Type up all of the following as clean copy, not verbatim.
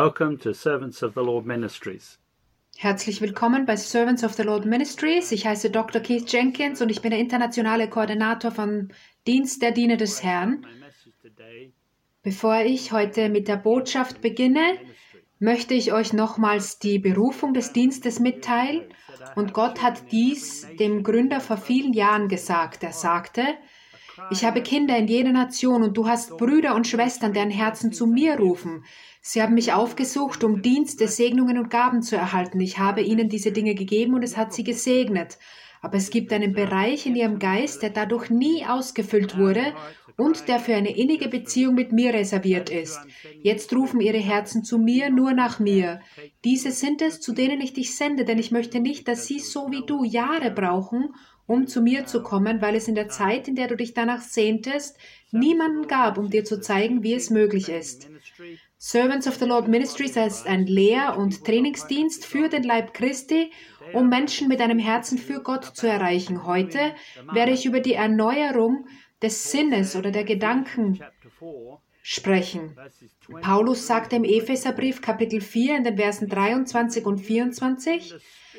Welcome to Servants of the Lord Ministries. Herzlich willkommen bei Servants of the Lord Ministries. Ich heiße Dr. Keith Jenkins und ich bin der internationale Koordinator vom Dienst der Diener des Herrn. Bevor ich heute mit der Botschaft beginne, möchte ich euch nochmals die Berufung des Dienstes mitteilen. Und Gott hat dies dem Gründer vor vielen Jahren gesagt. Er sagte: Ich habe Kinder in jeder Nation und du hast Brüder und Schwestern, deren Herzen zu mir rufen. Sie haben mich aufgesucht, um Dienste, Segnungen und Gaben zu erhalten. Ich habe ihnen diese Dinge gegeben und es hat sie gesegnet. Aber es gibt einen Bereich in ihrem Geist, der dadurch nie ausgefüllt wurde und der für eine innige Beziehung mit mir reserviert ist. Jetzt rufen ihre Herzen zu mir, nur nach mir. Diese sind es, zu denen ich dich sende, denn ich möchte nicht, dass sie so wie du Jahre brauchen, um zu mir zu kommen, weil es in der Zeit, in der du dich danach sehntest, niemanden gab, um dir zu zeigen, wie es möglich ist. Servants of the Lord Ministries ist ein Lehr- und Trainingsdienst für den Leib Christi, um Menschen mit einem Herzen für Gott zu erreichen. Heute werde ich über die Erneuerung des Sinnes oder der Gedanken sprechen. Paulus sagte im Epheserbrief Kapitel 4 in den Versen 23 und 24: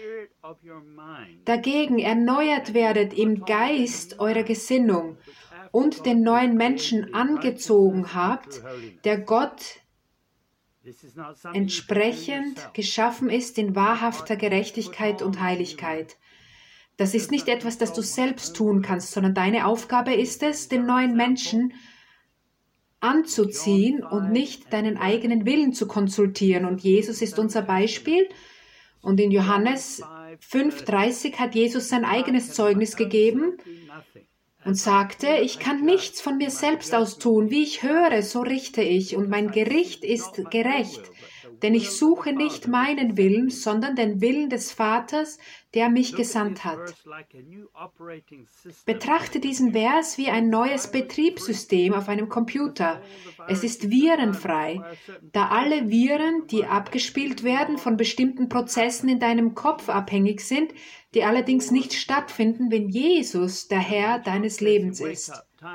Dagegen erneuert werdet im Geist eurer Gesinnung und den neuen Menschen angezogen habt, der Gott entsprechend geschaffen ist in wahrhafter Gerechtigkeit und Heiligkeit. Das ist nicht etwas, das du selbst tun kannst, sondern deine Aufgabe ist es, den neuen Menschen anzuziehen und nicht deinen eigenen Willen zu konsultieren. Und Jesus ist unser Beispiel. Und in Johannes 5,30 hat Jesus sein eigenes Zeugnis gegeben und sagte: Ich kann nichts von mir selbst aus tun. Wie ich höre, so richte ich. Und mein Gericht ist gerecht. Denn ich suche nicht meinen Willen, sondern den Willen des Vaters, der mich gesandt hat. Betrachte diesen Vers wie ein neues Betriebssystem auf einem Computer. Es ist virenfrei, da alle Viren, die abgespielt werden, von bestimmten Prozessen in deinem Kopf abhängig sind, die allerdings nicht stattfinden, wenn Jesus der Herr deines Lebens ist.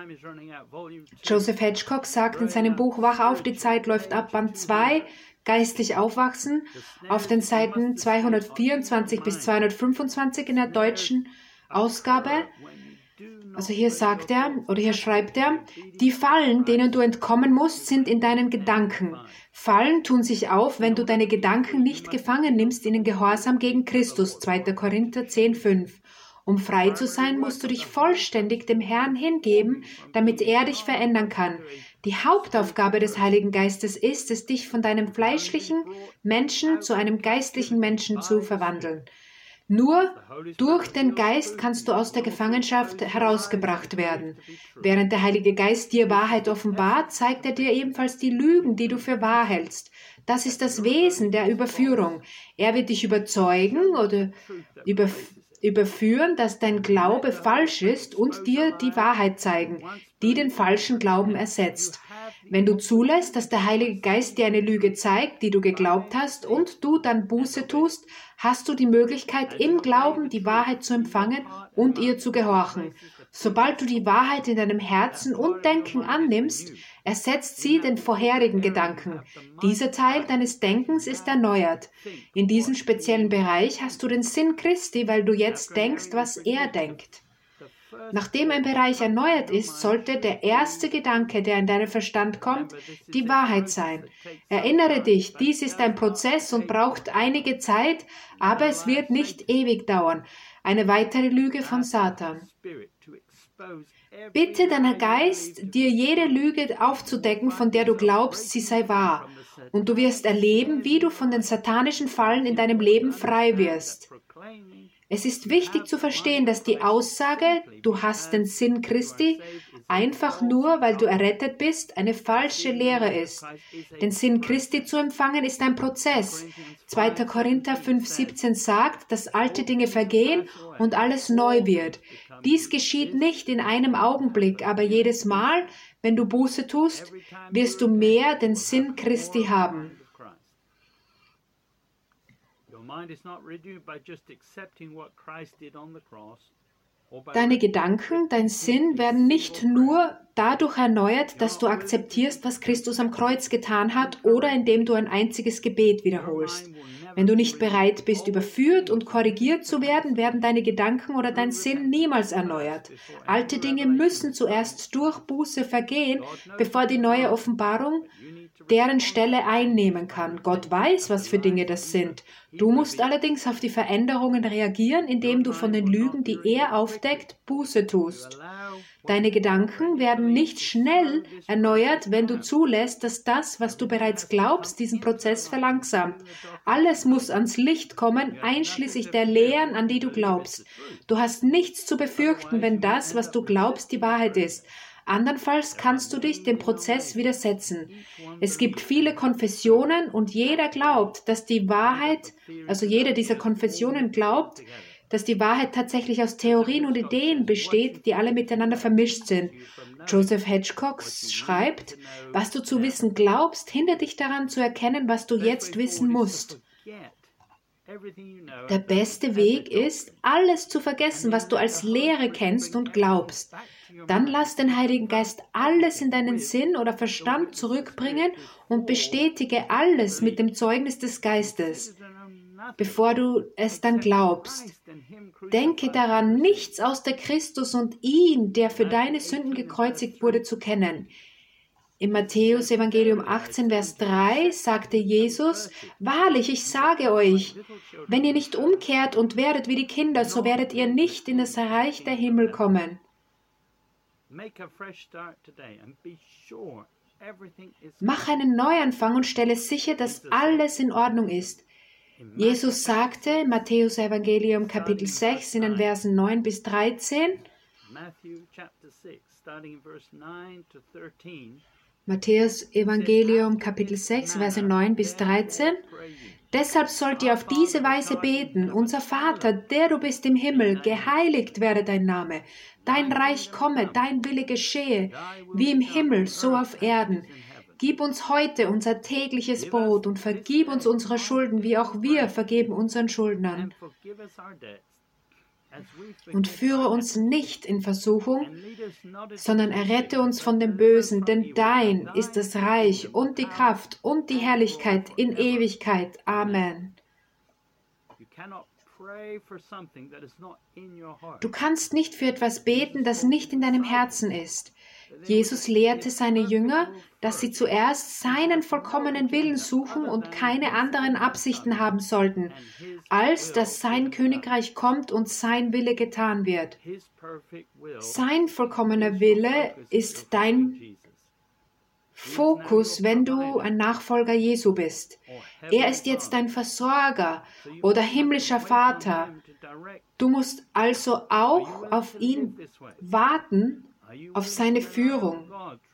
Joseph Hedgecock sagt in seinem Buch Wach auf, die Zeit läuft ab, Band 2, Geistlich aufwachsen, auf den Seiten 224 bis 225 in der deutschen Ausgabe. Also hier sagt er, oder hier schreibt er: Die Fallen, denen du entkommen musst, sind in deinen Gedanken. Fallen tun sich auf, wenn du deine Gedanken nicht gefangen nimmst in den Gehorsam gegen Christus, 2. Korinther 10,5. Um frei zu sein, musst du dich vollständig dem Herrn hingeben, damit er dich verändern kann. Die Hauptaufgabe des Heiligen Geistes ist es, dich von deinem fleischlichen Menschen zu einem geistlichen Menschen zu verwandeln. Nur durch den Geist kannst du aus der Gefangenschaft herausgebracht werden. Während der Heilige Geist dir Wahrheit offenbart, zeigt er dir ebenfalls die Lügen, die du für wahr hältst. Das ist das Wesen der Überführung. Er wird dich überzeugen oder überführen, dass dein Glaube falsch ist und dir die Wahrheit zeigen, die den falschen Glauben ersetzt. Wenn du zulässt, dass der Heilige Geist dir eine Lüge zeigt, die du geglaubt hast, und du dann Buße tust, hast du die Möglichkeit, im Glauben die Wahrheit zu empfangen und ihr zu gehorchen. Sobald du die Wahrheit in deinem Herzen und Denken annimmst, ersetzt sie den vorherigen Gedanken. Dieser Teil deines Denkens ist erneuert. In diesem speziellen Bereich hast du den Sinn Christi, weil du jetzt denkst, was er denkt. Nachdem ein Bereich erneuert ist, sollte der erste Gedanke, der in deinen Verstand kommt, die Wahrheit sein. Erinnere dich, dies ist ein Prozess und braucht einige Zeit, aber es wird nicht ewig dauern. Eine weitere Lüge von Satan. Bitte deinen Geist, dir jede Lüge aufzudecken, von der du glaubst, sie sei wahr. Und du wirst erleben, wie du von den satanischen Fallen in deinem Leben frei wirst. Es ist wichtig zu verstehen, dass die Aussage, du hast den Sinn Christi, einfach nur, weil du errettet bist, eine falsche Lehre ist. Den Sinn Christi zu empfangen ist ein Prozess. 2. Korinther 5,17 sagt, dass alte Dinge vergehen und alles neu wird. Dies geschieht nicht in einem Augenblick, aber jedes Mal, wenn du Buße tust, wirst du mehr den Sinn Christi haben. Your mind is not renewed by just accepting what Christ did on the cross. Deine Gedanken, dein Sinn werden nicht nur dadurch erneuert, dass du akzeptierst, was Christus am Kreuz getan hat, oder indem du ein einziges Gebet wiederholst. Wenn du nicht bereit bist, überführt und korrigiert zu werden, werden deine Gedanken oder dein Sinn niemals erneuert. Alte Dinge müssen zuerst durch Buße vergehen, bevor die neue Offenbarung deren Stelle einnehmen kann. Gott weiß, was für Dinge das sind. Du musst allerdings auf die Veränderungen reagieren, indem du von den Lügen, die er aufdeckt, Buße tust. Deine Gedanken werden nicht schnell erneuert, wenn du zulässt, dass das, was du bereits glaubst, diesen Prozess verlangsamt. Alles muss ans Licht kommen, einschließlich der Lehren, an die du glaubst. Du hast nichts zu befürchten, wenn das, was du glaubst, die Wahrheit ist. Andernfalls kannst du dich dem Prozess widersetzen. Es gibt viele Konfessionen und jeder glaubt, dass die Wahrheit, also jede dieser Konfessionen glaubt, dass die Wahrheit tatsächlich aus Theorien und Ideen besteht, die alle miteinander vermischt sind. Joseph Hedgecock schreibt, was du zu wissen glaubst, hindert dich daran zu erkennen, was du jetzt wissen musst. Der beste Weg ist, alles zu vergessen, was du als Lehre kennst und glaubst. Dann lass den Heiligen Geist alles in deinen Sinn oder Verstand zurückbringen und bestätige alles mit dem Zeugnis des Geistes, bevor du es dann glaubst. Denke daran, nichts außer Christus und ihn, der für deine Sünden gekreuzigt wurde, zu kennen. Im Matthäus Evangelium 18, Vers 3 sagte Jesus, wahrlich, ich sage euch, wenn ihr nicht umkehrt und werdet wie die Kinder, so werdet ihr nicht in das Reich der Himmel kommen. Mach einen Neuanfang und stelle sicher, dass alles in Ordnung ist. Jesus sagte in Matthäus Evangelium Kapitel 6 in den Versen 9 bis 13, Matthäus Evangelium Kapitel 6, Verse 9 bis 13, deshalb sollt ihr auf diese Weise beten, unser Vater, der du bist im Himmel, geheiligt werde dein Name, dein Reich komme, dein Wille geschehe, wie im Himmel, so auf Erden. Gib uns heute unser tägliches Brot und vergib uns unsere Schulden, wie auch wir vergeben unseren Schuldnern. Und führe uns nicht in Versuchung, sondern errette uns von dem Bösen, denn dein ist das Reich und die Kraft und die Herrlichkeit in Ewigkeit. Amen. Du kannst nicht für etwas beten, das nicht in deinem Herzen ist. Jesus lehrte seine Jünger, dass sie zuerst seinen vollkommenen Willen suchen und keine anderen Absichten haben sollten, als dass sein Königreich kommt und sein Wille getan wird. Sein vollkommener Wille ist dein Fokus, wenn du ein Nachfolger Jesu bist. Er ist jetzt dein Versorger oder himmlischer Vater. Du musst also auch auf ihn warten, auf seine Führung.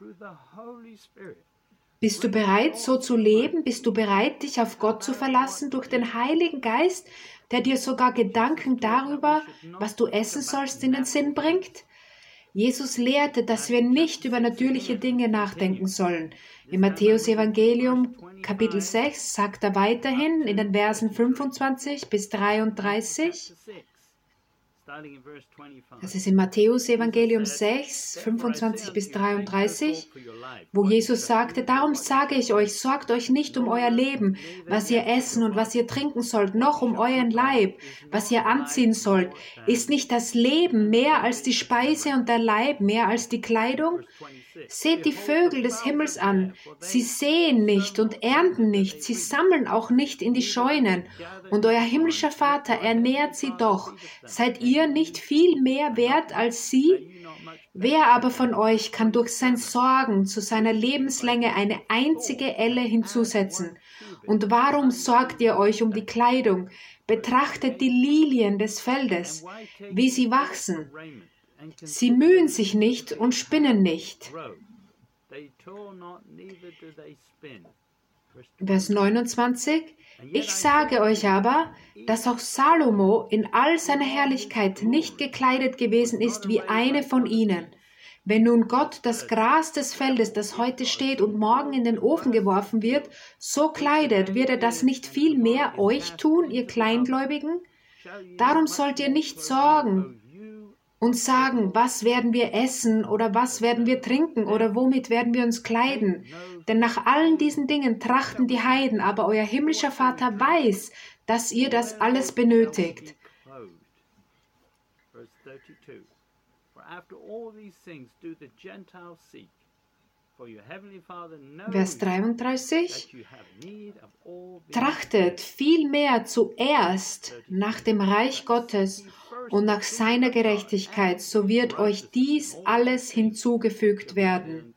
Bist du bereit, so zu leben? Bist du bereit, dich auf Gott zu verlassen durch den Heiligen Geist, der dir sogar Gedanken darüber, was du essen sollst, in den Sinn bringt? Jesus lehrte, dass wir nicht über natürliche Dinge nachdenken sollen. Im Matthäus Evangelium Kapitel 6 sagt er weiterhin in den Versen 25 bis 33, das ist in Matthäus Evangelium 6, 25 bis 33, wo Jesus sagte, darum sage ich euch, sorgt euch nicht um euer Leben, was ihr essen und was ihr trinken sollt, noch um euren Leib, was ihr anziehen sollt. Ist nicht das Leben mehr als die Speise und der Leib mehr als die Kleidung? Seht die Vögel des Himmels an. Sie säen nicht und ernten nicht, sie sammeln auch nicht in die Scheunen. Und euer himmlischer Vater ernährt sie doch. Seid ihr nicht viel mehr wert als sie? Wer aber von euch kann durch sein Sorgen zu seiner Lebenslänge eine einzige Elle hinzusetzen? Und warum sorgt ihr euch um die Kleidung? Betrachtet die Lilien des Feldes, wie sie wachsen. Sie mühen sich nicht und spinnen nicht. Vers 29. Ich sage euch aber, dass auch Salomo in all seiner Herrlichkeit nicht gekleidet gewesen ist wie eine von ihnen. Wenn nun Gott das Gras des Feldes, das heute steht und morgen in den Ofen geworfen wird, so kleidet, wird er das nicht viel mehr euch tun, ihr Kleingläubigen? Darum sollt ihr nicht sorgen und sagen, was werden wir essen oder was werden wir trinken oder womit werden wir uns kleiden. Denn nach allen diesen Dingen trachten die Heiden, aber euer himmlischer Vater weiß, dass ihr das alles benötigt. Vers 33. Trachtet vielmehr zuerst nach dem Reich Gottes und nach seiner Gerechtigkeit, so wird euch dies alles hinzugefügt werden.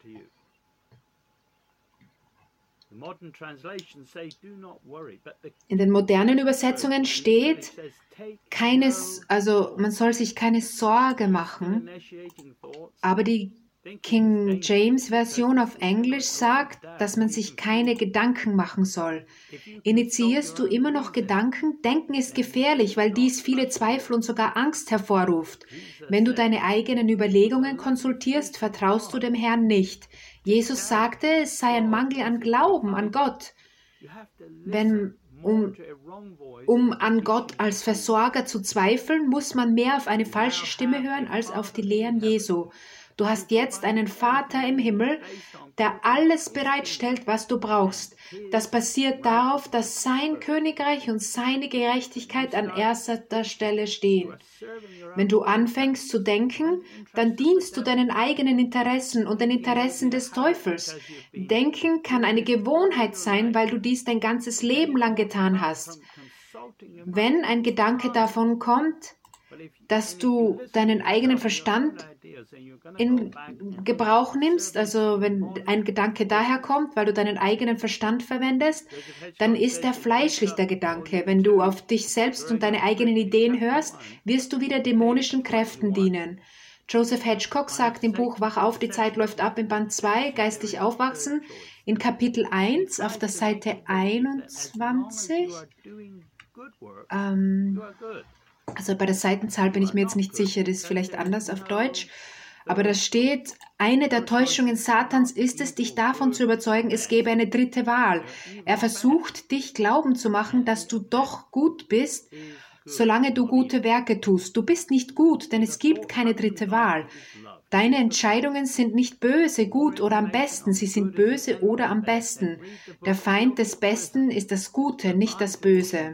In den modernen Übersetzungen steht, man soll sich keine Sorge machen, aber die King James Version auf Englisch sagt, dass man sich keine Gedanken machen soll. Initiierst du immer noch Gedanken? Denken ist gefährlich, weil dies viele Zweifel und sogar Angst hervorruft. Wenn du deine eigenen Überlegungen konsultierst, vertraust du dem Herrn nicht. Jesus sagte, es sei ein Mangel an Glauben an Gott. Um an Gott als Versorger zu zweifeln, muss man mehr auf eine falsche Stimme hören als auf die Lehren Jesu. Du hast jetzt einen Vater im Himmel, der alles bereitstellt, was du brauchst. Das basiert darauf, dass sein Königreich und seine Gerechtigkeit an erster Stelle stehen. Wenn du anfängst zu denken, dann dienst du deinen eigenen Interessen und den Interessen des Teufels. Denken kann eine Gewohnheit sein, weil du dies dein ganzes Leben lang getan hast. Wenn ein Gedanke davon kommt, dass du deinen eigenen Verstand in Gebrauch nimmst, also wenn ein Gedanke daher kommt, weil du deinen eigenen Verstand verwendest, dann ist er fleischlich, der Gedanke. Wenn du auf dich selbst und deine eigenen Ideen hörst, wirst du wieder dämonischen Kräften dienen. Joseph Hedgecock sagt im Buch Wach auf, die Zeit läuft ab, im Band 2, Geistlich aufwachsen, in Kapitel 1 auf der Seite 21, also bei der Seitenzahl bin ich mir jetzt nicht sicher, das ist vielleicht anders auf Deutsch, aber da steht, eine der Täuschungen Satans ist es, dich davon zu überzeugen, es gäbe eine dritte Wahl. Er versucht, dich glauben zu machen, dass du doch gut bist, solange du gute Werke tust. Du bist nicht gut, denn es gibt keine dritte Wahl. Deine Entscheidungen sind nicht böse, gut oder am besten, sie sind böse oder am besten. Der Feind des Besten ist das Gute, nicht das Böse.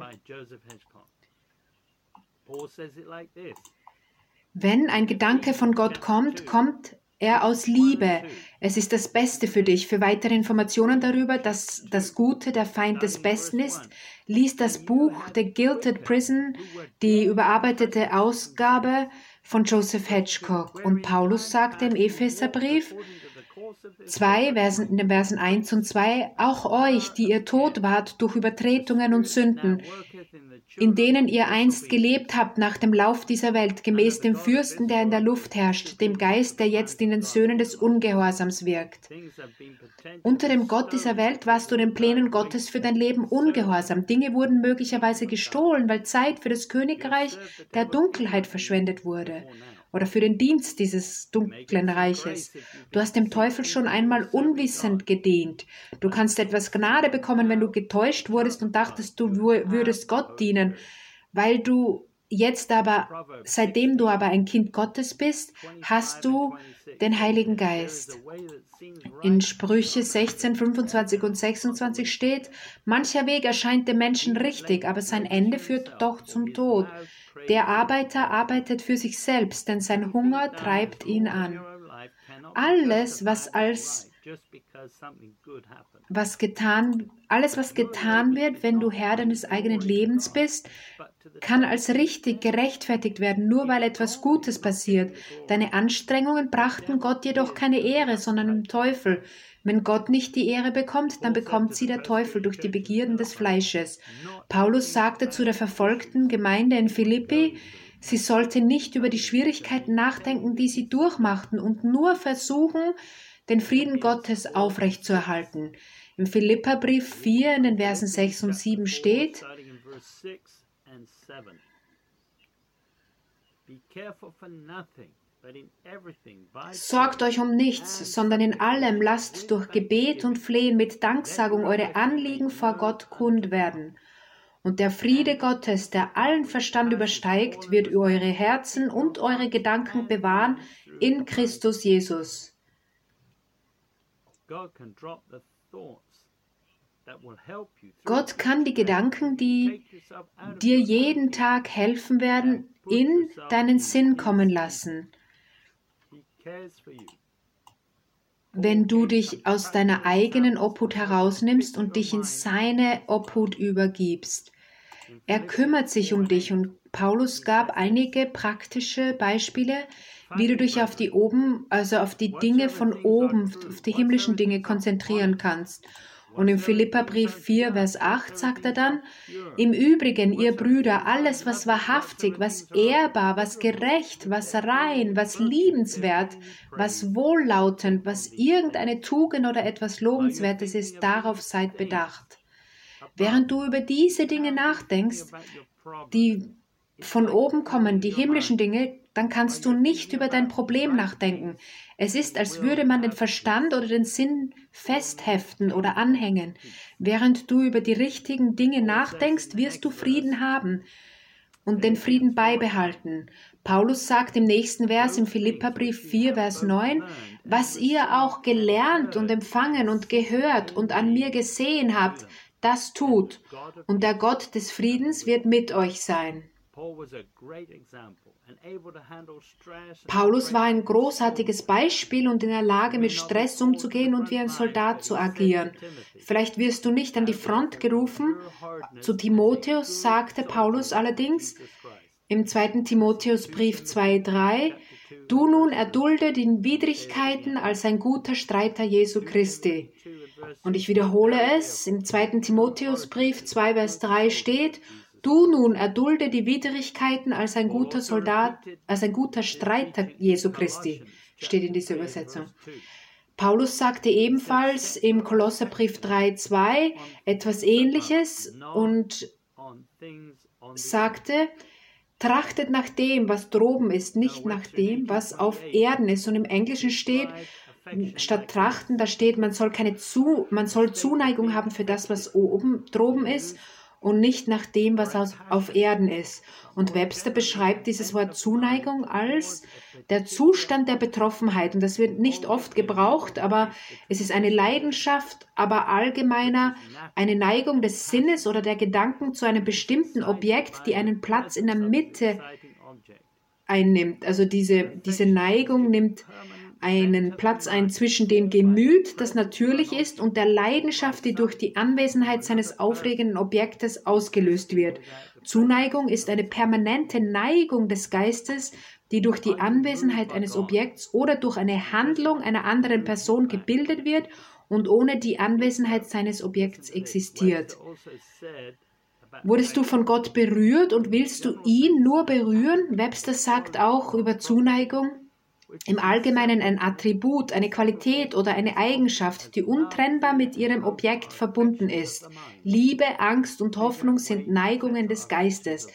Wenn ein Gedanke von Gott kommt, kommt er aus Liebe. Es ist das Beste für dich. Für weitere Informationen darüber, dass das Gute der Feind des Besten ist, lies das Buch The Gilded Prison, die überarbeitete Ausgabe von Joseph Hedgecock. Und Paulus sagte im Epheserbrief 2, in den Versen 1 und 2, auch euch, die ihr tot wart durch Übertretungen und Sünden, in denen ihr einst gelebt habt nach dem Lauf dieser Welt, gemäß dem Fürsten, der in der Luft herrscht, dem Geist, der jetzt in den Söhnen des Ungehorsams wirkt. Unter dem Gott dieser Welt warst du den Plänen Gottes für dein Leben ungehorsam. Dinge wurden möglicherweise gestohlen, weil Zeit für das Königreich der Dunkelheit verschwendet wurde. Oder für den Dienst dieses dunklen Reiches. Du hast dem Teufel schon einmal unwissend gedient. Du kannst etwas Gnade bekommen, wenn du getäuscht wurdest und dachtest, du würdest Gott dienen, weil du jetzt aber, seitdem du aber ein Kind Gottes bist, hast du den Heiligen Geist. In Sprüche 16, 25 und 26 steht, mancher Weg erscheint dem Menschen richtig, aber sein Ende führt doch zum Tod. Der Arbeiter arbeitet für sich selbst, denn sein Hunger treibt ihn an. Alles, was getan wird, wenn du Herr deines eigenen Lebens bist, kann als richtig gerechtfertigt werden, nur weil etwas Gutes passiert. Deine Anstrengungen brachten Gott jedoch keine Ehre, sondern dem Teufel. Wenn Gott nicht die Ehre bekommt, dann bekommt sie der Teufel durch die Begierden des Fleisches. Paulus sagte zu der verfolgten Gemeinde in Philippi, sie sollte nicht über die Schwierigkeiten nachdenken, die sie durchmachten und nur versuchen, den Frieden Gottes aufrechtzuerhalten. Im Philipperbrief 4 in den Versen 6 und 7 steht, sorgt euch um nichts, sondern in allem lasst durch Gebet und Flehen mit Danksagung eure Anliegen vor Gott kund werden. Und der Friede Gottes, der allen Verstand übersteigt, wird eure Herzen und eure Gedanken bewahren in Christus Jesus. Gott kann die Gedanken, die dir jeden Tag helfen werden, in deinen Sinn kommen lassen. Wenn du dich aus deiner eigenen Obhut herausnimmst und dich in seine Obhut übergibst. Er kümmert sich um dich und Paulus gab einige praktische Beispiele, wie du dich auf die Dinge von oben, auf die himmlischen Dinge konzentrieren kannst. Und im Philipperbrief 4, Vers 8 sagt er dann, im Übrigen, ihr Brüder, alles, was wahrhaftig, was ehrbar, was gerecht, was rein, was liebenswert, was wohllautend, was irgendeine Tugend oder etwas Lobenswertes ist, darauf seid bedacht. Während du über diese Dinge nachdenkst, die von oben kommen, die himmlischen Dinge, dann kannst du nicht über dein Problem nachdenken. Es ist, als würde man den Verstand oder den Sinn festheften oder anhängen. Während du über die richtigen Dinge nachdenkst, wirst du Frieden haben und den Frieden beibehalten. Paulus sagt im nächsten Vers im Philipperbrief 4, Vers 9, was ihr auch gelernt und empfangen und gehört und an mir gesehen habt, das tut, und der Gott des Friedens wird mit euch sein. Paulus war ein großartiges Beispiel und in der Lage, mit Stress umzugehen und wie ein Soldat zu agieren. Vielleicht wirst du nicht an die Front gerufen. Zu Timotheus sagte Paulus allerdings im 2. Timotheusbrief 2,3, du nun erdulde die Widrigkeiten als ein guter Streiter Jesu Christi. Und ich wiederhole es, im 2. Timotheusbrief 2, Vers 3 steht, du nun erdulde die Widrigkeiten als ein guter Soldat, als ein guter Streiter Jesu Christi, steht in dieser Übersetzung. Paulus sagte ebenfalls im Kolosserbrief 3,2 etwas Ähnliches und sagte, trachtet nach dem, was droben ist, nicht nach dem, was auf Erden ist. Und im Englischen steht, statt trachten, da steht, man soll Zuneigung haben für das, was droben ist und nicht nach dem, was auf Erden ist. Und Webster beschreibt dieses Wort Zuneigung als der Zustand der Betroffenheit. Und das wird nicht oft gebraucht, aber es ist eine Leidenschaft, aber allgemeiner eine Neigung des Sinnes oder der Gedanken zu einem bestimmten Objekt, die einen Platz in der Mitte einnimmt. Also diese Neigung nimmt einen Platz ein zwischen dem Gemüt, das natürlich ist, und der Leidenschaft, die durch die Anwesenheit seines aufregenden Objektes ausgelöst wird. Zuneigung ist eine permanente Neigung des Geistes, die durch die Anwesenheit eines Objekts oder durch eine Handlung einer anderen Person gebildet wird und ohne die Anwesenheit seines Objekts existiert. Wurdest du von Gott berührt und willst du ihn nur berühren? Webster sagt auch über Zuneigung, im Allgemeinen ein Attribut, eine Qualität oder eine Eigenschaft, die untrennbar mit ihrem Objekt verbunden ist. Liebe, Angst und Hoffnung sind Neigungen des Geistes.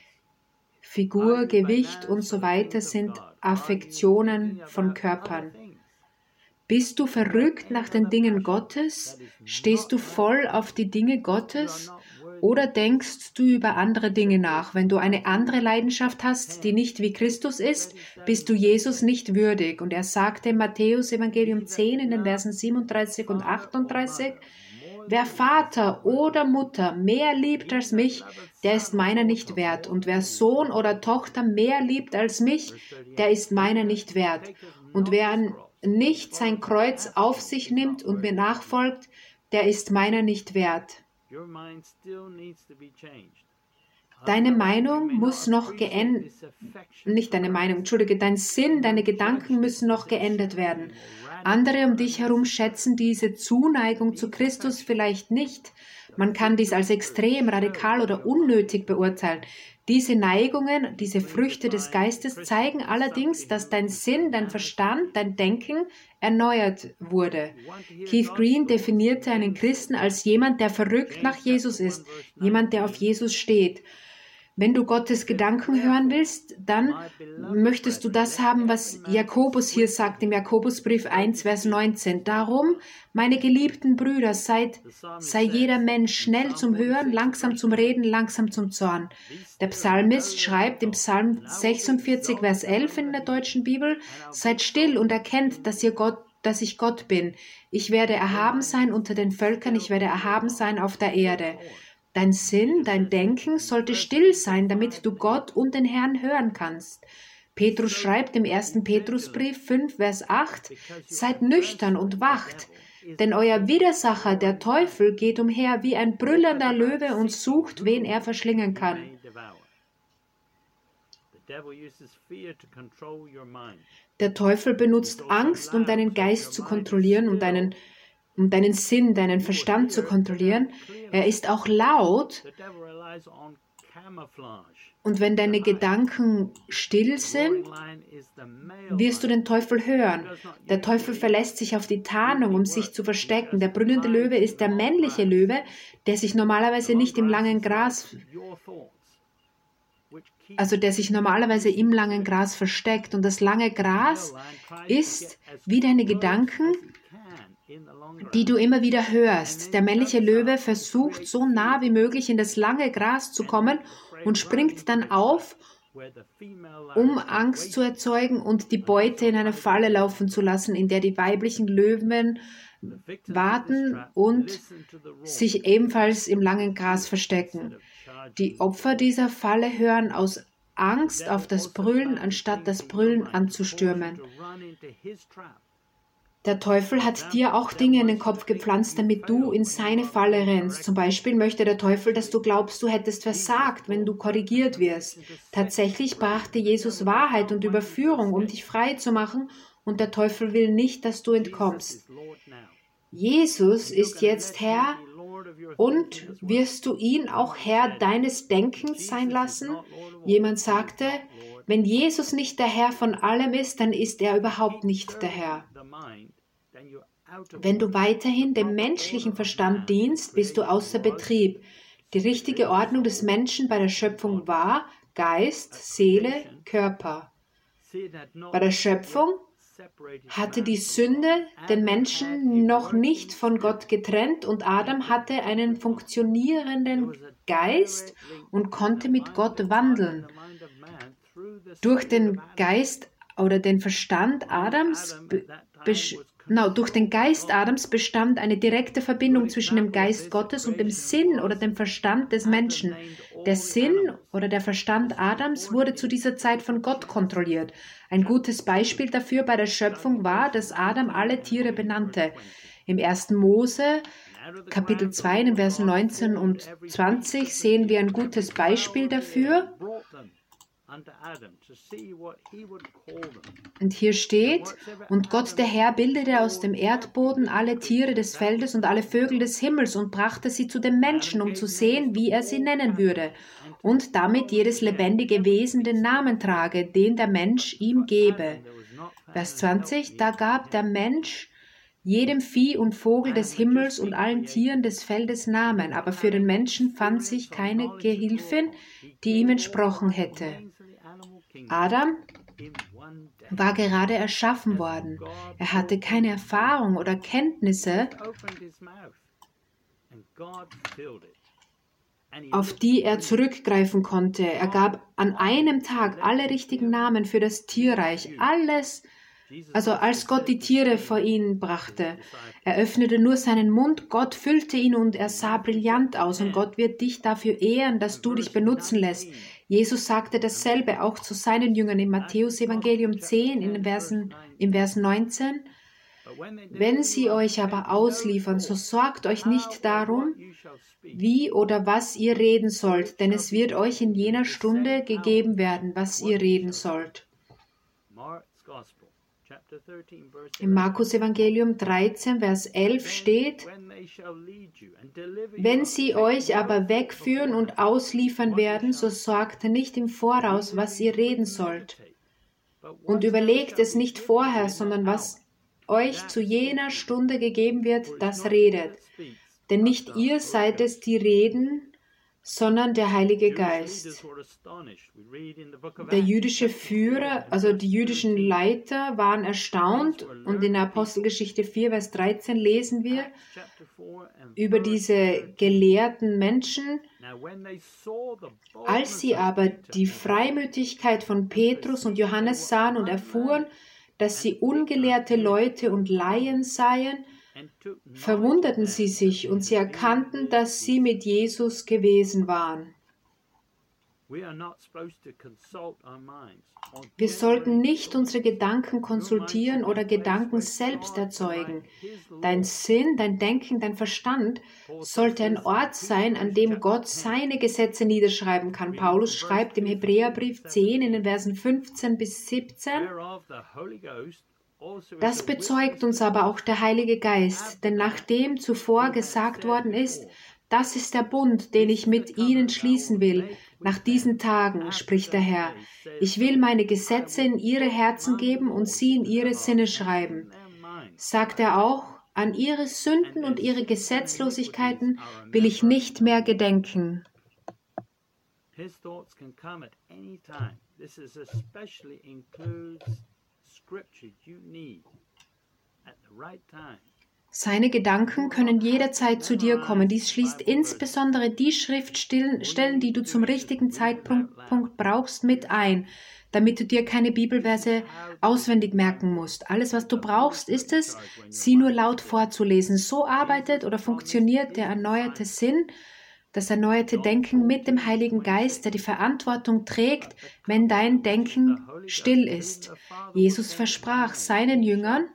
Figur, Gewicht und so weiter sind Affektionen von Körpern. Bist du verrückt nach den Dingen Gottes? Stehst du voll auf die Dinge Gottes? Oder denkst du über andere Dinge nach? Wenn du eine andere Leidenschaft hast, die nicht wie Christus ist, bist du Jesus nicht würdig. Und er sagte im Matthäus Evangelium 10 in den Versen 37 und 38, wer Vater oder Mutter mehr liebt als mich, der ist meiner nicht wert. Und wer Sohn oder Tochter mehr liebt als mich, der ist meiner nicht wert. Und wer nicht sein Kreuz auf sich nimmt und mir nachfolgt, der ist meiner nicht wert. Deine Meinung muss noch geändert, dein Sinn, deine Gedanken müssen noch geändert werden. Andere um dich herum schätzen diese Zuneigung zu Christus vielleicht nicht. Man kann dies als extrem, radikal oder unnötig beurteilen. Diese Neigungen, diese Früchte des Geistes zeigen allerdings, dass dein Sinn, dein Verstand, dein Denken erneuert wurde. Keith Green definierte einen Christen als jemand, der verrückt nach Jesus ist, jemand, der auf Jesus steht. Wenn du Gottes Gedanken hören willst, dann möchtest du das haben, was Jakobus hier sagt im Jakobusbrief 1, Vers 19. Darum, meine geliebten Brüder, sei jeder Mensch schnell zum Hören, langsam zum Reden, langsam zum Zorn. Der Psalmist schreibt im Psalm 46, Vers 11 in der deutschen Bibel, seid still und erkennt, dass ich Gott bin. Ich werde erhaben sein unter den Völkern, ich werde erhaben sein auf der Erde. Dein Sinn, dein Denken sollte still sein, damit du Gott und den Herrn hören kannst. Petrus schreibt im 1. Petrusbrief 5, Vers 8, seid nüchtern und wacht, denn euer Widersacher, der Teufel, geht umher wie ein brüllender Löwe und sucht, wen er verschlingen kann. Der Teufel benutzt Angst, um deinen Geist zu kontrollieren, um deinen Sinn, deinen Verstand zu kontrollieren. Er ist auch laut. Und wenn deine Gedanken still sind, wirst du den Teufel hören. Der Teufel verlässt sich auf die Tarnung, um sich zu verstecken. Der brüllende Löwe ist der männliche Löwe, der sich normalerweise nicht im langen Gras, im langen Gras versteckt. Und das lange Gras ist wie deine Gedanken, die du immer wieder hörst. Der männliche Löwe versucht, so nah wie möglich in das lange Gras zu kommen und springt dann auf, um Angst zu erzeugen und die Beute in eine Falle laufen zu lassen, in der die weiblichen Löwen warten und sich ebenfalls im langen Gras verstecken. Die Opfer dieser Falle hören aus Angst auf das Brüllen, anstatt das Brüllen anzustürmen. Der Teufel hat dir auch Dinge in den Kopf gepflanzt, damit du in seine Falle rennst. Zum Beispiel möchte der Teufel, dass du glaubst, du hättest versagt, wenn du korrigiert wirst. Tatsächlich brachte Jesus Wahrheit und Überführung, um dich frei zu machen, und der Teufel will nicht, dass du entkommst. Jesus ist jetzt Herr, und wirst du ihn auch Herr deines Denkens sein lassen? Jemand sagte, wenn Jesus nicht der Herr von allem ist, dann ist er überhaupt nicht der Herr. Wenn du weiterhin dem menschlichen Verstand dienst, bist du außer Betrieb. Die richtige Ordnung des Menschen bei der Schöpfung war Geist, Seele, Körper. Bei der Schöpfung hatte die Sünde den Menschen noch nicht von Gott getrennt und Adam hatte einen funktionierenden Geist und konnte mit Gott wandeln. Durch den Geist oder den Verstand Adams durch den Geist Adams bestand eine direkte Verbindung zwischen dem Geist Gottes und dem Sinn oder dem Verstand des Menschen. Der Sinn oder der Verstand Adams wurde zu dieser Zeit von Gott kontrolliert. Ein gutes Beispiel dafür bei der Schöpfung war, dass Adam alle Tiere benannte. Im 1. Mose, Kapitel 2, in den Versen 19 und 20 sehen wir ein gutes Beispiel dafür. Und hier steht, und Gott der Herr bildete aus dem Erdboden alle Tiere des Feldes und alle Vögel des Himmels und brachte sie zu dem Menschen, um zu sehen, wie er sie nennen würde, und damit jedes lebendige Wesen den Namen trage, den der Mensch ihm gebe. Vers 20, da gab der Mensch jedem Vieh und Vogel des Himmels und allen Tieren des Feldes Namen, aber für den Menschen fand sich keine Gehilfin, die ihm entsprochen hätte. Adam war gerade erschaffen worden. Er hatte keine Erfahrung oder Kenntnisse, auf die er zurückgreifen konnte. Er gab an einem Tag alle richtigen Namen für das Tierreich, alles. Also als Gott die Tiere vor ihn brachte, er öffnete nur seinen Mund, Gott füllte ihn und er sah brillant aus und Gott wird dich dafür ehren, dass du dich benutzen lässt. Jesus sagte dasselbe auch zu seinen Jüngern im Matthäus Evangelium 10 im Vers 19. Wenn sie euch aber ausliefern, so sorgt euch nicht darum, wie oder was ihr reden sollt, denn es wird euch in jener Stunde gegeben werden, was ihr reden sollt. Im Markus Evangelium 13, Vers 11 steht, wenn sie euch aber wegführen und ausliefern werden, so sorgt nicht im Voraus, was ihr reden sollt. Und überlegt es nicht vorher, sondern was euch zu jener Stunde gegeben wird, das redet. Denn nicht ihr seid es, die reden, sondern der Heilige Geist. Der jüdische Führer, also die jüdischen Leiter waren erstaunt und in Apostelgeschichte 4, Vers 13 lesen wir über diese gelehrten Menschen. Als sie aber die Freimütigkeit von Petrus und Johannes sahen und erfuhren, dass sie ungelehrte Leute und Laien seien, verwunderten sie sich und sie erkannten, dass sie mit Jesus gewesen waren. Wir sollten nicht unsere Gedanken konsultieren oder Gedanken selbst erzeugen. Dein Sinn, dein Denken, dein Verstand sollte ein Ort sein, an dem Gott seine Gesetze niederschreiben kann. Paulus schreibt im Hebräerbrief 10 in den Versen 15 bis 17, das bezeugt uns aber auch der Heilige Geist, denn nachdem zuvor gesagt worden ist, das ist der Bund, den ich mit ihnen schließen will, nach diesen Tagen, spricht der Herr. Ich will meine Gesetze in ihre Herzen geben und sie in ihre Sinne schreiben. Sagt er auch, an ihre Sünden und ihre Gesetzlosigkeiten will ich nicht mehr gedenken. His thoughts can come at any time. This especially includes scripture you need at the right time. Seine Gedanken können jederzeit zu dir kommen. Dies schließt insbesondere die Schriftstellen, die du zum richtigen Zeitpunkt brauchst, mit ein, damit du dir keine Bibelverse auswendig merken musst. Alles, was du brauchst, ist es, sie nur laut vorzulesen. So arbeitet oder funktioniert der erneuerte Sinn, das erneuerte Denken mit dem Heiligen Geist, der die Verantwortung trägt, wenn dein Denken still ist. Jesus versprach seinen Jüngern,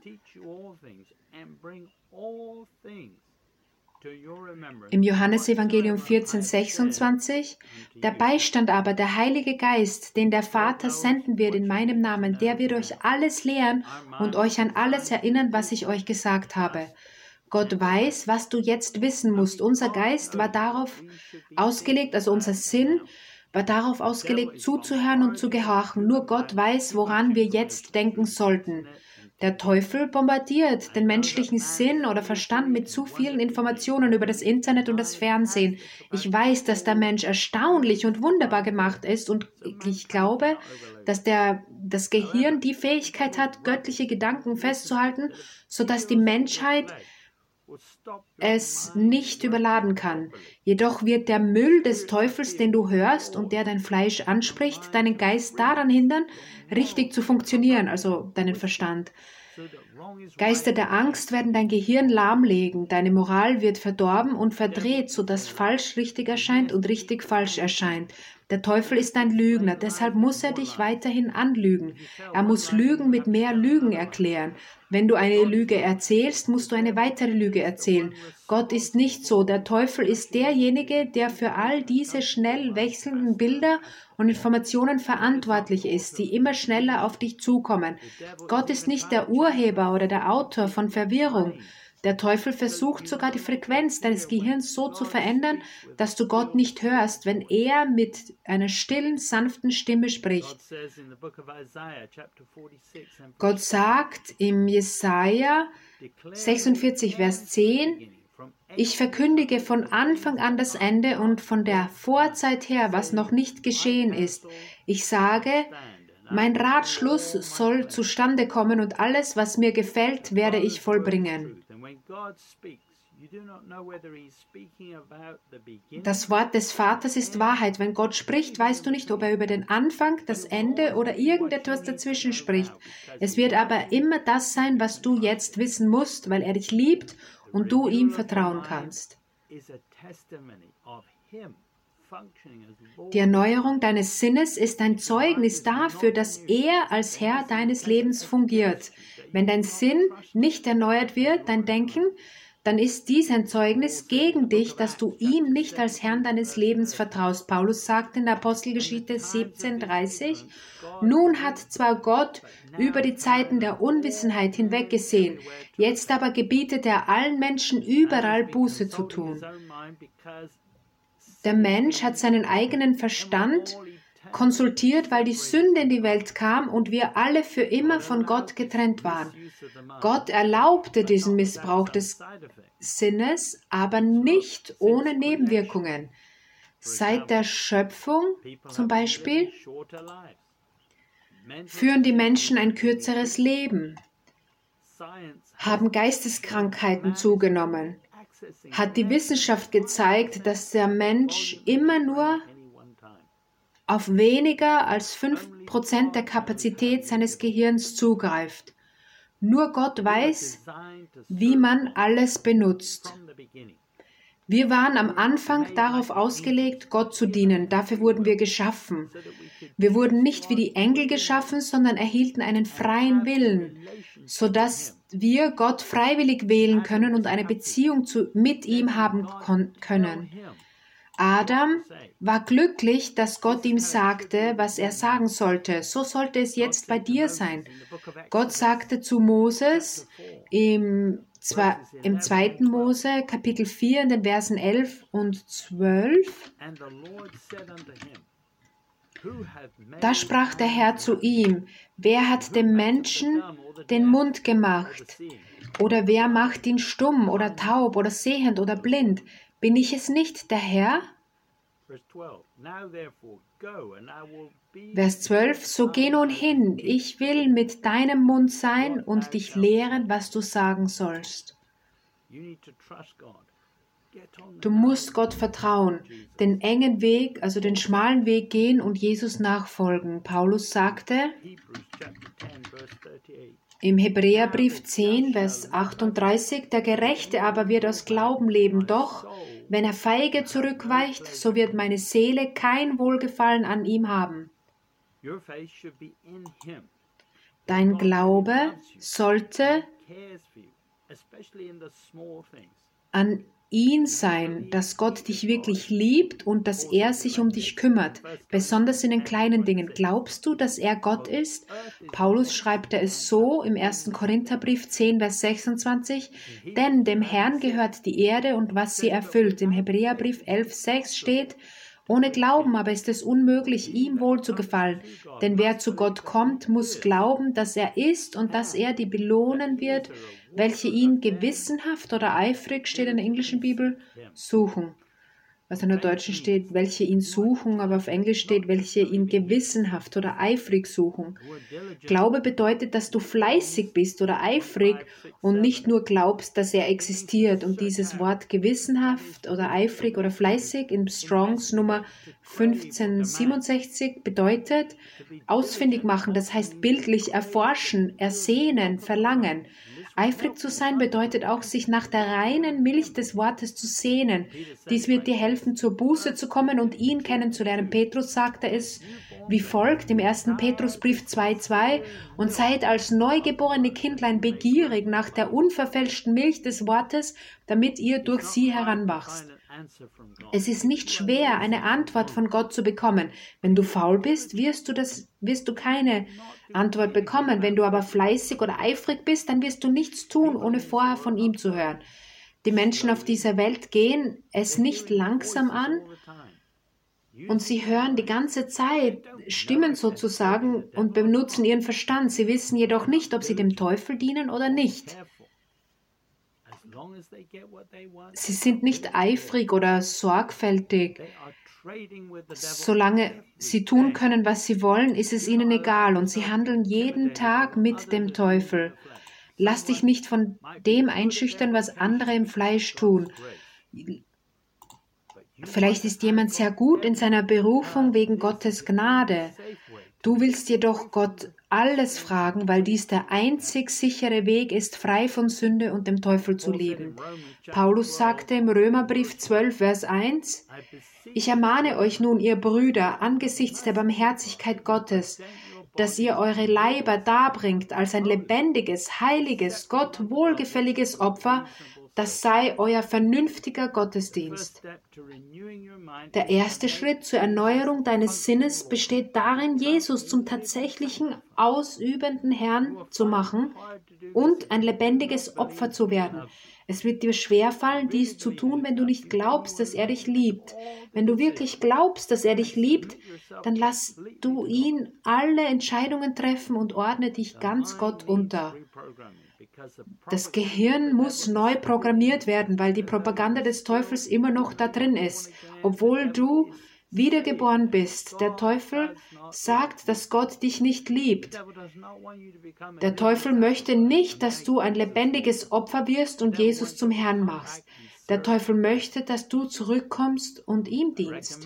im Johannesevangelium 14,26, der Beistand aber, der Heilige Geist, den der Vater senden wird in meinem Namen, der wird euch alles lehren und euch an alles erinnern, was ich euch gesagt habe. Gott weiß, was du jetzt wissen musst. Unser Geist war darauf ausgelegt, also unser Sinn war darauf ausgelegt, zuzuhören und zu gehorchen. Nur Gott weiß, woran wir jetzt denken sollten. Der Teufel bombardiert den menschlichen Sinn oder Verstand mit zu vielen Informationen über das Internet und das Fernsehen. Ich weiß, dass der Mensch erstaunlich und wunderbar gemacht ist und ich glaube, dass das Gehirn die Fähigkeit hat, göttliche Gedanken festzuhalten, sodass die Menschheit es nicht überladen kann. Jedoch wird der Müll des Teufels, den du hörst und der dein Fleisch anspricht, deinen Geist daran hindern, richtig zu funktionieren, also deinen Verstand. Geister der Angst werden dein Gehirn lahmlegen, deine Moral wird verdorben und verdreht, sodass falsch richtig erscheint und richtig falsch erscheint. Der Teufel ist ein Lügner, deshalb muss er dich weiterhin anlügen. Er muss Lügen mit mehr Lügen erklären. Wenn du eine Lüge erzählst, musst du eine weitere Lüge erzählen. Gott ist nicht so. Der Teufel ist derjenige, der für all diese schnell wechselnden Bilder und Informationen verantwortlich ist, die immer schneller auf dich zukommen. Gott ist nicht der Urheber oder der Autor von Verwirrung. Der Teufel versucht sogar die Frequenz deines Gehirns so zu verändern, dass du Gott nicht hörst, wenn er mit einer stillen, sanften Stimme spricht. Gott sagt im Jesaja 46, Vers 10, ich verkündige von Anfang an das Ende und von der Vorzeit her, was noch nicht geschehen ist. Ich sage, mein Ratschluss soll zustande kommen und alles, was mir gefällt, werde ich vollbringen. Das Wort des Vaters ist Wahrheit. Wenn Gott spricht, weißt du nicht, ob er über den Anfang, das Ende oder irgendetwas dazwischen spricht. Es wird aber immer das sein, was du jetzt wissen musst, weil er dich liebt und du ihm vertrauen kannst. Die Erneuerung deines Sinnes ist ein Zeugnis dafür, dass er als Herr deines Lebens fungiert. Wenn dein Sinn nicht erneuert wird, dein Denken, dann ist dies ein Zeugnis gegen dich, dass du ihm nicht als Herrn deines Lebens vertraust. Paulus sagt in der Apostelgeschichte 17,30, nun hat zwar Gott über die Zeiten der Unwissenheit hinweggesehen, jetzt aber gebietet er allen Menschen überall Buße zu tun. Der Mensch hat seinen eigenen Verstand konsultiert, weil die Sünde in die Welt kam und wir alle für immer von Gott getrennt waren. Gott erlaubte diesen Missbrauch des Sinnes, aber nicht ohne Nebenwirkungen. Seit der Schöpfung zum Beispiel führen die Menschen ein kürzeres Leben, haben Geisteskrankheiten zugenommen, hat die Wissenschaft gezeigt, dass der Mensch immer nur auf weniger als 5% der Kapazität seines Gehirns zugreift. Nur Gott weiß, wie man alles benutzt. Wir waren am Anfang darauf ausgelegt, Gott zu dienen. Dafür wurden wir geschaffen. Wir wurden nicht wie die Engel geschaffen, sondern erhielten einen freien Willen, sodass wir Gott freiwillig wählen können und eine Beziehung mit ihm haben können. Adam war glücklich, dass Gott ihm sagte, was er sagen sollte. So sollte es jetzt bei dir sein. Gott sagte zu Moses im 2. Mose, Kapitel 4, in den Versen 11 und 12. Da sprach der Herr zu ihm: Wer hat dem Menschen den Mund gemacht? Oder wer macht ihn stumm oder taub oder sehend oder blind? Bin ich es nicht, der Herr? Vers 12. So geh nun hin, ich will mit deinem Mund sein und dich lehren, was du sagen sollst. Du musst Gott vertrauen, den engen Weg, also den schmalen Weg gehen und Jesus nachfolgen. Paulus sagte im Hebräerbrief 10, Vers 38, der Gerechte aber wird aus Glauben leben, doch wenn er feige zurückweicht, so wird meine Seele kein Wohlgefallen an ihm haben. Dein Glaube sollte an ihn sein, dass Gott dich wirklich liebt und dass er sich um dich kümmert, besonders in den kleinen Dingen. Glaubst du, dass er Gott ist? Paulus schreibt es so im 1. Korintherbrief 10, Vers 26, denn dem Herrn gehört die Erde und was sie erfüllt. Im Hebräerbrief 11, 6 steht, ohne Glauben aber ist es unmöglich, ihm wohl zu gefallen, denn wer zu Gott kommt, muss glauben, dass er ist und dass er die belohnen wird, welche ihn gewissenhaft oder eifrig, steht in der englischen Bibel, suchen. Was in der deutschen steht, welche ihn suchen, aber auf Englisch steht, welche ihn gewissenhaft oder eifrig suchen. Glaube bedeutet, dass du fleißig bist oder eifrig und nicht nur glaubst, dass er existiert. Und dieses Wort gewissenhaft oder eifrig oder fleißig in Strongs Nummer 1567 bedeutet ausfindig machen, das heißt bildlich erforschen, ersehnen, verlangen. Eifrig zu sein bedeutet auch, sich nach der reinen Milch des Wortes zu sehnen. Dies wird dir helfen, zur Buße zu kommen und ihn kennenzulernen. Petrus sagte es wie folgt im 1. Petrusbrief 2,2: Und seid als neugeborene Kindlein begierig nach der unverfälschten Milch des Wortes, damit ihr durch sie heranwachst. Es ist nicht schwer, eine Antwort von Gott zu bekommen. Wenn du faul bist, wirst du keine Antwort bekommen. Wenn du aber fleißig oder eifrig bist, dann wirst du nichts tun, ohne vorher von ihm zu hören. Die Menschen auf dieser Welt gehen es nicht langsam an und sie hören die ganze Zeit Stimmen sozusagen und benutzen ihren Verstand. Sie wissen jedoch nicht, ob sie dem Teufel dienen oder nicht. Sie sind nicht eifrig oder sorgfältig. Solange sie tun können, was sie wollen, ist es ihnen egal und sie handeln jeden Tag mit dem Teufel. Lass dich nicht von dem einschüchtern, was andere im Fleisch tun. Vielleicht ist jemand sehr gut in seiner Berufung wegen Gottes Gnade. Du willst jedoch Gott alles fragen, weil dies der einzig sichere Weg ist, frei von Sünde und dem Teufel zu leben. Paulus sagte im Römerbrief 12, Vers 1, Ich ermahne euch nun, ihr Brüder, angesichts der Barmherzigkeit Gottes, dass ihr eure Leiber darbringt als ein lebendiges, heiliges, Gott wohlgefälliges Opfer, das sei euer vernünftiger Gottesdienst. Der erste Schritt zur Erneuerung deines Sinnes besteht darin, Jesus zum tatsächlichen ausübenden Herrn zu machen und ein lebendiges Opfer zu werden. Es wird dir schwerfallen, dies zu tun, wenn du nicht glaubst, dass er dich liebt. Wenn du wirklich glaubst, dass er dich liebt, dann lass du ihn alle Entscheidungen treffen und ordne dich ganz Gott unter. Das Gehirn muss neu programmiert werden, weil die Propaganda des Teufels immer noch da drin ist, obwohl du wiedergeboren bist. Der Teufel sagt, dass Gott dich nicht liebt. Der Teufel möchte nicht, dass du ein lebendiges Opfer wirst und Jesus zum Herrn machst. Der Teufel möchte, dass du zurückkommst und ihm dienst.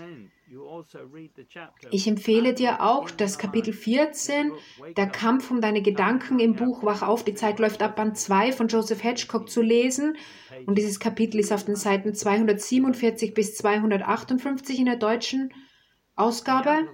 Ich empfehle dir auch, das Kapitel 14, der Kampf um deine Gedanken im Buch Wach auf, die Zeit läuft ab, Band 2 von Joseph Hedgecock zu lesen. Und dieses Kapitel ist auf den Seiten 247 bis 258 in der deutschen Ausgabe.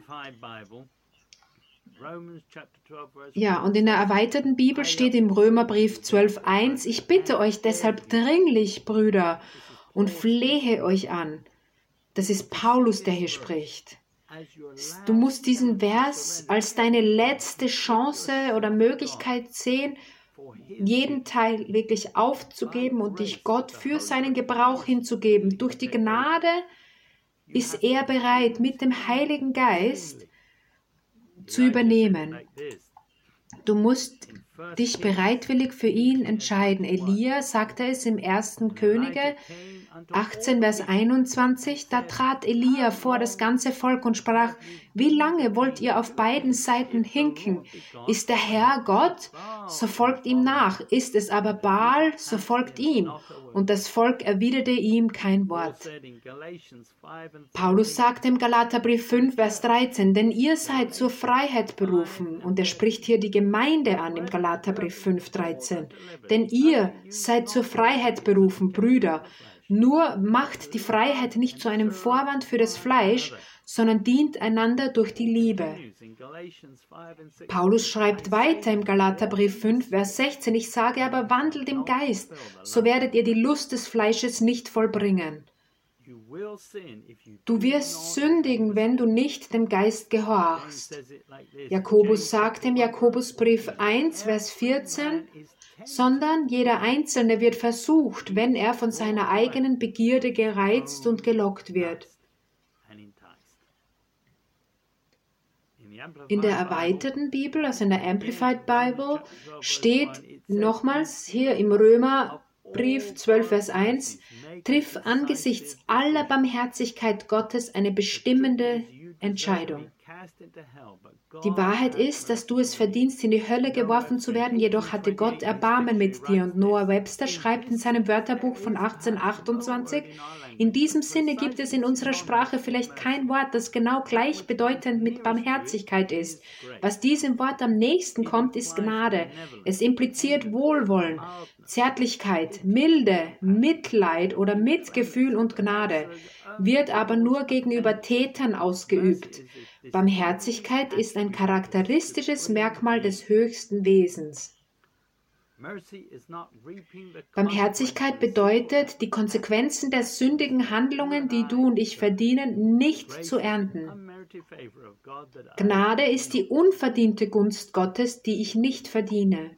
Ja, und in der erweiterten Bibel steht im Römerbrief 12,1: Ich bitte euch deshalb dringlich, Brüder, und flehe euch an. Das ist Paulus, der hier spricht. Du musst diesen Vers als deine letzte Chance oder Möglichkeit sehen, jeden Teil wirklich aufzugeben und dich Gott für seinen Gebrauch hinzugeben. Durch die Gnade ist er bereit, mit dem Heiligen Geist zu übernehmen. Du musst dich bereitwillig für ihn entscheiden. Elia sagte es im 1. Könige 18, Vers 21, da trat Elia vor das ganze Volk und sprach: Wie lange wollt ihr auf beiden Seiten hinken? Ist der Herr Gott? So folgt ihm nach. Ist es aber Baal? So folgt ihm. Und das Volk erwiderte ihm kein Wort. Paulus sagt im Galaterbrief 5, Vers 13, denn ihr seid zur Freiheit berufen. Und er spricht hier die Gemeinde an im Galaterbrief 5, 13. Denn ihr seid zur Freiheit berufen, Brüder. Nur macht die Freiheit nicht zu einem Vorwand für das Fleisch, sondern dient einander durch die Liebe. Paulus schreibt weiter im Galaterbrief 5, Vers 16, ich sage aber, wandelt im Geist, so werdet ihr die Lust des Fleisches nicht vollbringen. Du wirst sündigen, wenn du nicht dem Geist gehorchst. Jakobus sagt im Jakobusbrief 1, Vers 14, sondern jeder Einzelne wird versucht, wenn er von seiner eigenen Begierde gereizt und gelockt wird. In der erweiterten Bibel, also in der Amplified Bible, steht nochmals hier im Römerbrief 12, Vers 1, triff angesichts aller Barmherzigkeit Gottes eine bestimmende Entscheidung. Die Wahrheit ist, dass du es verdienst, in die Hölle geworfen zu werden, jedoch hatte Gott Erbarmen mit dir. Und Noah Webster schreibt in seinem Wörterbuch von 1828, in diesem Sinne gibt es in unserer Sprache vielleicht kein Wort, das genau gleichbedeutend mit Barmherzigkeit ist. Was diesem Wort am nächsten kommt, ist Gnade. Es impliziert Wohlwollen, Zärtlichkeit, Milde, Mitleid oder Mitgefühl und Gnade, wird aber nur gegenüber Tätern ausgeübt. Barmherzigkeit ist ein charakteristisches Merkmal des höchsten Wesens. Barmherzigkeit bedeutet, die Konsequenzen der sündigen Handlungen, die du und ich verdienen, nicht zu ernten. Gnade ist die unverdiente Gunst Gottes, die ich nicht verdiene.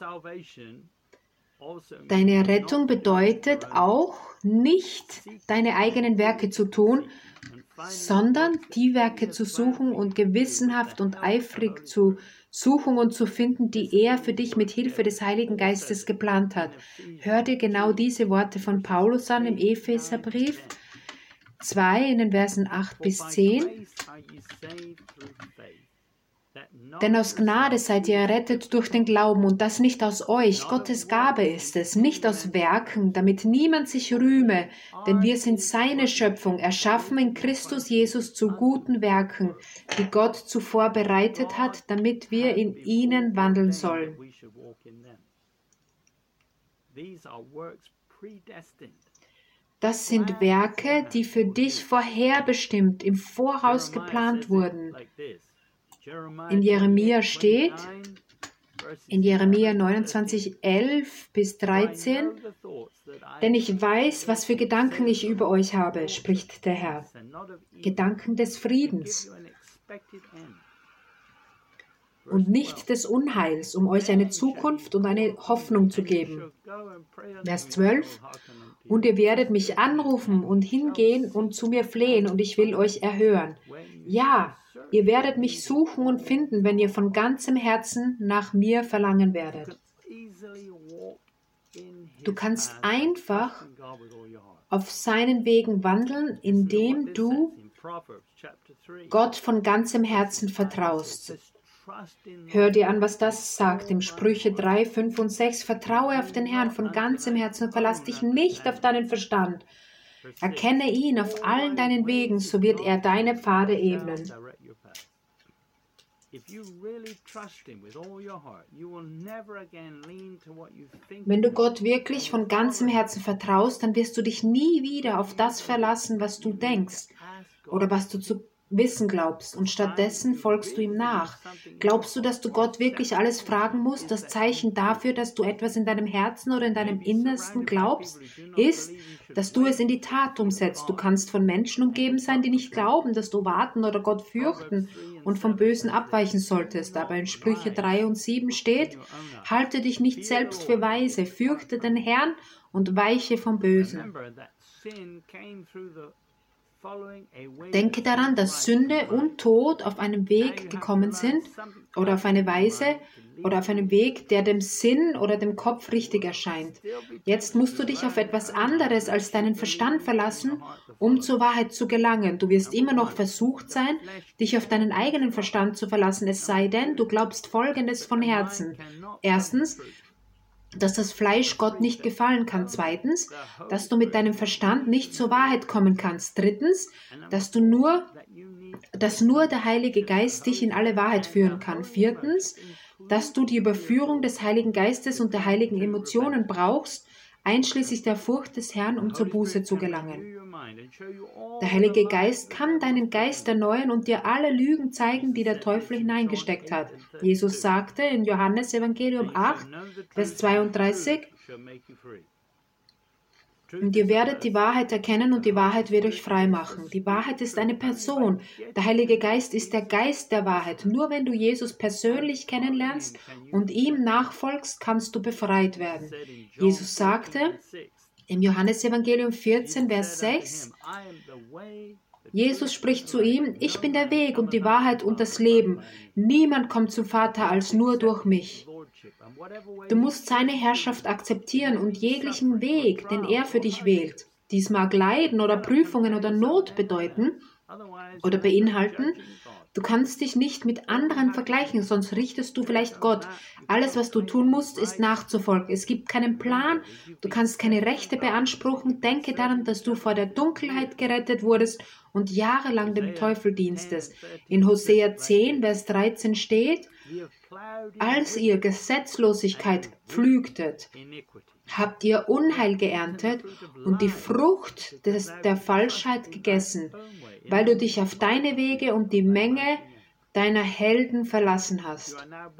Deine Rettung bedeutet auch, nicht deine eigenen Werke zu tun, sondern die Werke zu suchen und gewissenhaft und eifrig zu suchen und zu finden, die er für dich mit Hilfe des Heiligen Geistes geplant hat. Hör dir genau diese Worte von Paulus an im Epheserbrief 2 in den Versen 8 bis 10. Denn aus Gnade seid ihr errettet durch den Glauben und das nicht aus euch, Gottes Gabe ist es, nicht aus Werken, damit niemand sich rühme, denn wir sind seine Schöpfung, erschaffen in Christus Jesus zu guten Werken, die Gott zuvor bereitet hat, damit wir in ihnen wandeln sollen. Das sind Werke, die für dich vorherbestimmt, im Voraus geplant wurden. In Jeremia steht, in Jeremia 29, 11 bis 13, denn ich weiß, was für Gedanken ich über euch habe, spricht der Herr. Gedanken des Friedens. und nicht des Unheils, um euch eine Zukunft und eine Hoffnung zu geben. Vers 12. Und ihr werdet mich anrufen und hingehen und zu mir flehen, und ich will euch erhören. Ja, ihr werdet mich suchen und finden, wenn ihr von ganzem Herzen nach mir verlangen werdet. Du kannst einfach auf seinen Wegen wandeln, indem du Gott von ganzem Herzen vertraust. Hör dir an, was das sagt im Sprüche 3, 5 und 6. Vertraue auf den Herrn von ganzem Herzen und verlass dich nicht auf deinen Verstand. Erkenne ihn auf allen deinen Wegen, so wird er deine Pfade ebnen. Wenn du Gott wirklich von ganzem Herzen vertraust, dann wirst du dich nie wieder auf das verlassen, was du denkst oder was du zu wissen glaubst, und stattdessen folgst du ihm nach. Glaubst du, dass du Gott wirklich alles fragen musst? Das Zeichen dafür, dass du etwas in deinem Herzen oder in deinem Innersten glaubst, ist, dass du es in die Tat umsetzt. Du kannst von Menschen umgeben sein, die nicht glauben, dass du warten oder Gott fürchten und vom Bösen abweichen solltest. Aber in Sprüche 3 und 7 steht: Halte dich nicht selbst für weise, fürchte den Herrn und weiche vom Bösen. Denke daran, dass Sünde und Tod auf einem Weg gekommen sind oder auf eine Weise oder auf einem Weg, der dem Sinn oder dem Kopf richtig erscheint. Jetzt musst du dich auf etwas anderes als deinen Verstand verlassen, um zur Wahrheit zu gelangen. Du wirst immer noch versucht sein, dich auf deinen eigenen Verstand zu verlassen, es sei denn, du glaubst Folgendes von Herzen. Erstens, dass das Fleisch Gott nicht gefallen kann. Zweitens, dass du mit deinem Verstand nicht zur Wahrheit kommen kannst. Drittens, dass nur der Heilige Geist dich in alle Wahrheit führen kann. Viertens, dass du die Überführung des Heiligen Geistes und der heiligen Emotionen brauchst, einschließlich der Furcht des Herrn, um zur Buße zu gelangen. Der Heilige Geist kann deinen Geist erneuern und dir alle Lügen zeigen, die der Teufel hineingesteckt hat. Jesus sagte in Johannes Evangelium 8, Vers 32, und ihr werdet die Wahrheit erkennen und die Wahrheit wird euch frei machen. Die Wahrheit ist eine Person. Der Heilige Geist ist der Geist der Wahrheit. Nur wenn du Jesus persönlich kennenlernst und ihm nachfolgst, kannst du befreit werden. Jesus sagte im Johannesevangelium 14, Vers 6, Jesus spricht zu ihm: Ich bin der Weg und die Wahrheit und das Leben. Niemand kommt zum Vater als nur durch mich. Du musst seine Herrschaft akzeptieren und jeglichen Weg, den er für dich wählt. Dies mag Leiden oder Prüfungen oder Not bedeuten oder beinhalten. Du kannst dich nicht mit anderen vergleichen, sonst richtest du vielleicht Gott. Alles, was du tun musst, ist nachzufolgen. Es gibt keinen Plan, du kannst keine Rechte beanspruchen. Denke daran, dass du vor der Dunkelheit gerettet wurdest und jahrelang dem Teufel dienstest. In Hosea 10, Vers 13 steht: Als ihr Gesetzlosigkeit pflügtet, habt ihr Unheil geerntet und die Frucht der Falschheit gegessen, weil du dich auf deine Wege und die Menge deiner Helden verlassen hast.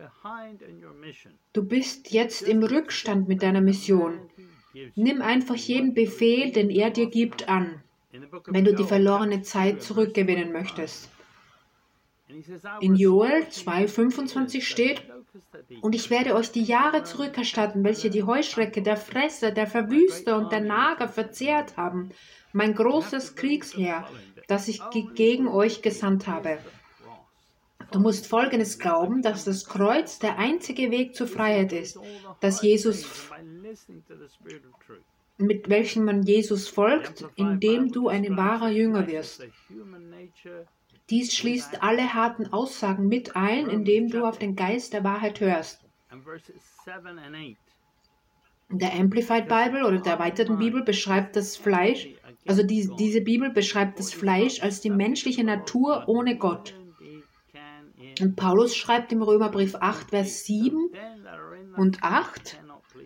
Du bist jetzt im Rückstand mit deiner Mission. Nimm einfach jeden Befehl, den er dir gibt, an, wenn du die verlorene Zeit zurückgewinnen möchtest. In Joel 2,25 steht: Und ich werde euch die Jahre zurückerstatten, welche die Heuschrecke, der Fresser, der Verwüster und der Nager verzehrt haben, mein großes Kriegsheer, das ich gegen euch gesandt habe. Du musst Folgendes glauben, dass das Kreuz der einzige Weg zur Freiheit ist, dass Jesus, mit welchem man Jesus folgt, indem du ein wahrer Jünger wirst. Dies schließt alle harten Aussagen mit ein, indem du auf den Geist der Wahrheit hörst. Der Amplified Bible oder der erweiterten Bibel beschreibt das Fleisch, also diese Bibel beschreibt das Fleisch als die menschliche Natur ohne Gott. Und Paulus schreibt im Römerbrief 8, Vers 7 und 8,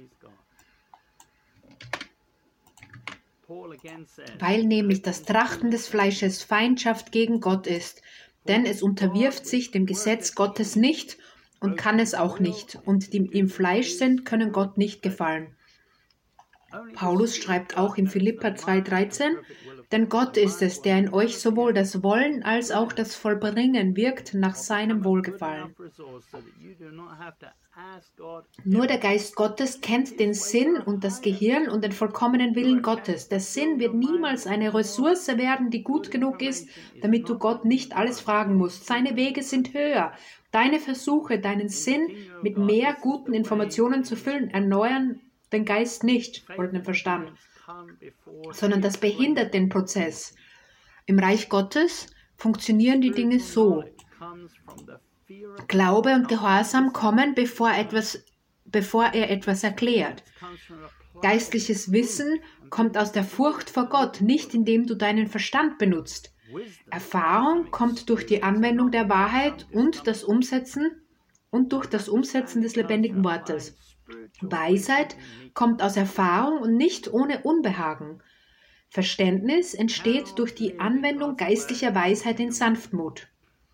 weil nämlich das Trachten des Fleisches Feindschaft gegen Gott ist, denn es unterwirft sich dem Gesetz Gottes nicht und kann es auch nicht, und die im Fleisch sind, können Gott nicht gefallen. Paulus schreibt auch in Philipper 2,13, denn Gott ist es, der in euch sowohl das Wollen als auch das Vollbringen wirkt nach seinem Wohlgefallen. Nur der Geist Gottes kennt den Sinn und das Gehirn und den vollkommenen Willen Gottes. Der Sinn wird niemals eine Ressource werden, die gut genug ist, damit du Gott nicht alles fragen musst. Seine Wege sind höher. Deine Versuche, deinen Sinn mit mehr guten Informationen zu füllen, erneuern den Geist nicht oder den Verstand, sondern das behindert den Prozess. Im Reich Gottes funktionieren die Dinge so. Glaube und Gehorsam kommen, bevor er etwas erklärt. Geistliches Wissen kommt aus der Furcht vor Gott, nicht indem du deinen Verstand benutzt. Erfahrung kommt durch die Anwendung der Wahrheit und durch das Umsetzen des lebendigen Wortes. Weisheit kommt aus Erfahrung und nicht ohne Unbehagen. Verständnis entsteht durch die Anwendung geistlicher Weisheit in Sanftmut.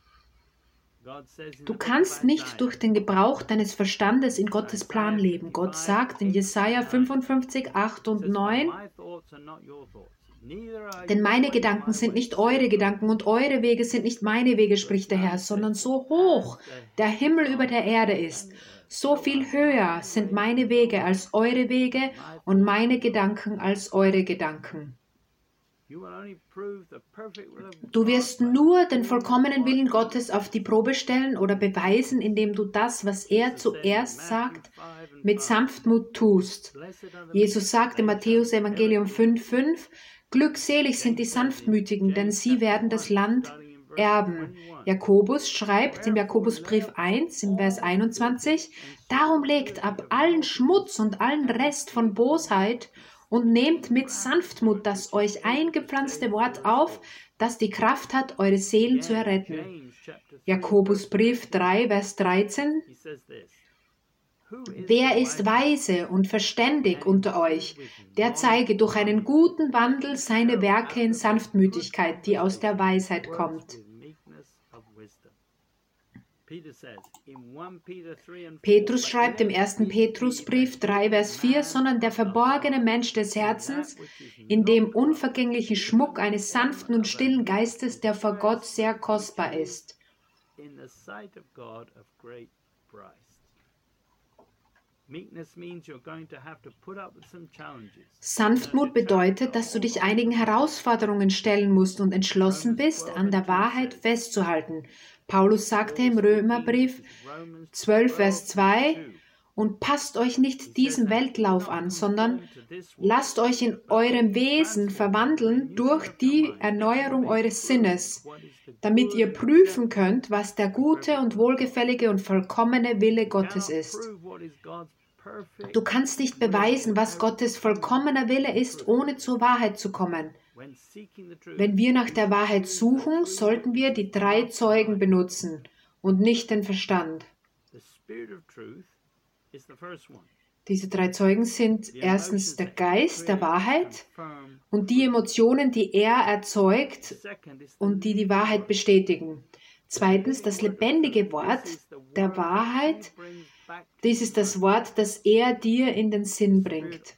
Du kannst nicht durch den Gebrauch deines Verstandes in Gottes Plan leben. Gott sagt in Jesaja 55, 8 und 9, denn meine Gedanken sind nicht eure Gedanken und eure Wege sind nicht meine Wege, spricht der Herr, sondern so hoch der Himmel über der Erde ist. So viel höher sind meine Wege als eure Wege und meine Gedanken als eure Gedanken. Du wirst nur den vollkommenen Willen Gottes auf die Probe stellen oder beweisen, indem du das, was er zuerst sagt, mit Sanftmut tust. Jesus sagt im Matthäus Evangelium 5,5, glückselig sind die Sanftmütigen, denn sie werden das Land erben. Jakobus schreibt im Jakobusbrief 1, im Vers 21, darum legt ab allen Schmutz und allen Rest von Bosheit und nehmt mit Sanftmut das euch eingepflanzte Wort auf, das die Kraft hat, eure Seelen zu erretten. Jakobusbrief 3, Vers 13. Wer ist weise und verständig unter euch? Der zeige durch einen guten Wandel seine Werke in Sanftmütigkeit, die aus der Weisheit kommt. Petrus schreibt im 1. Petrusbrief 3, Vers 4, sondern der verborgene Mensch des Herzens, in dem unvergänglichen Schmuck eines sanften und stillen Geistes, der vor Gott sehr kostbar ist. Sanftmut bedeutet, dass du dich einigen Herausforderungen stellen musst und entschlossen bist, an der Wahrheit festzuhalten. Paulus sagte im Römerbrief 12, Vers 2, und passt euch nicht diesem Weltlauf an, sondern lasst euch in eurem Wesen verwandeln durch die Erneuerung eures Sinnes, damit ihr prüfen könnt, was der gute und wohlgefällige und vollkommene Wille Gottes ist. Du kannst nicht beweisen, was Gottes vollkommener Wille ist, ohne zur Wahrheit zu kommen. Wenn wir nach der Wahrheit suchen, sollten wir die 3 Zeugen benutzen und nicht den Verstand. Diese 3 Zeugen sind erstens der Geist der Wahrheit und die Emotionen, die er erzeugt und die die Wahrheit bestätigen. Zweitens das lebendige Wort der Wahrheit. Dies ist das Wort, das er dir in den Sinn bringt.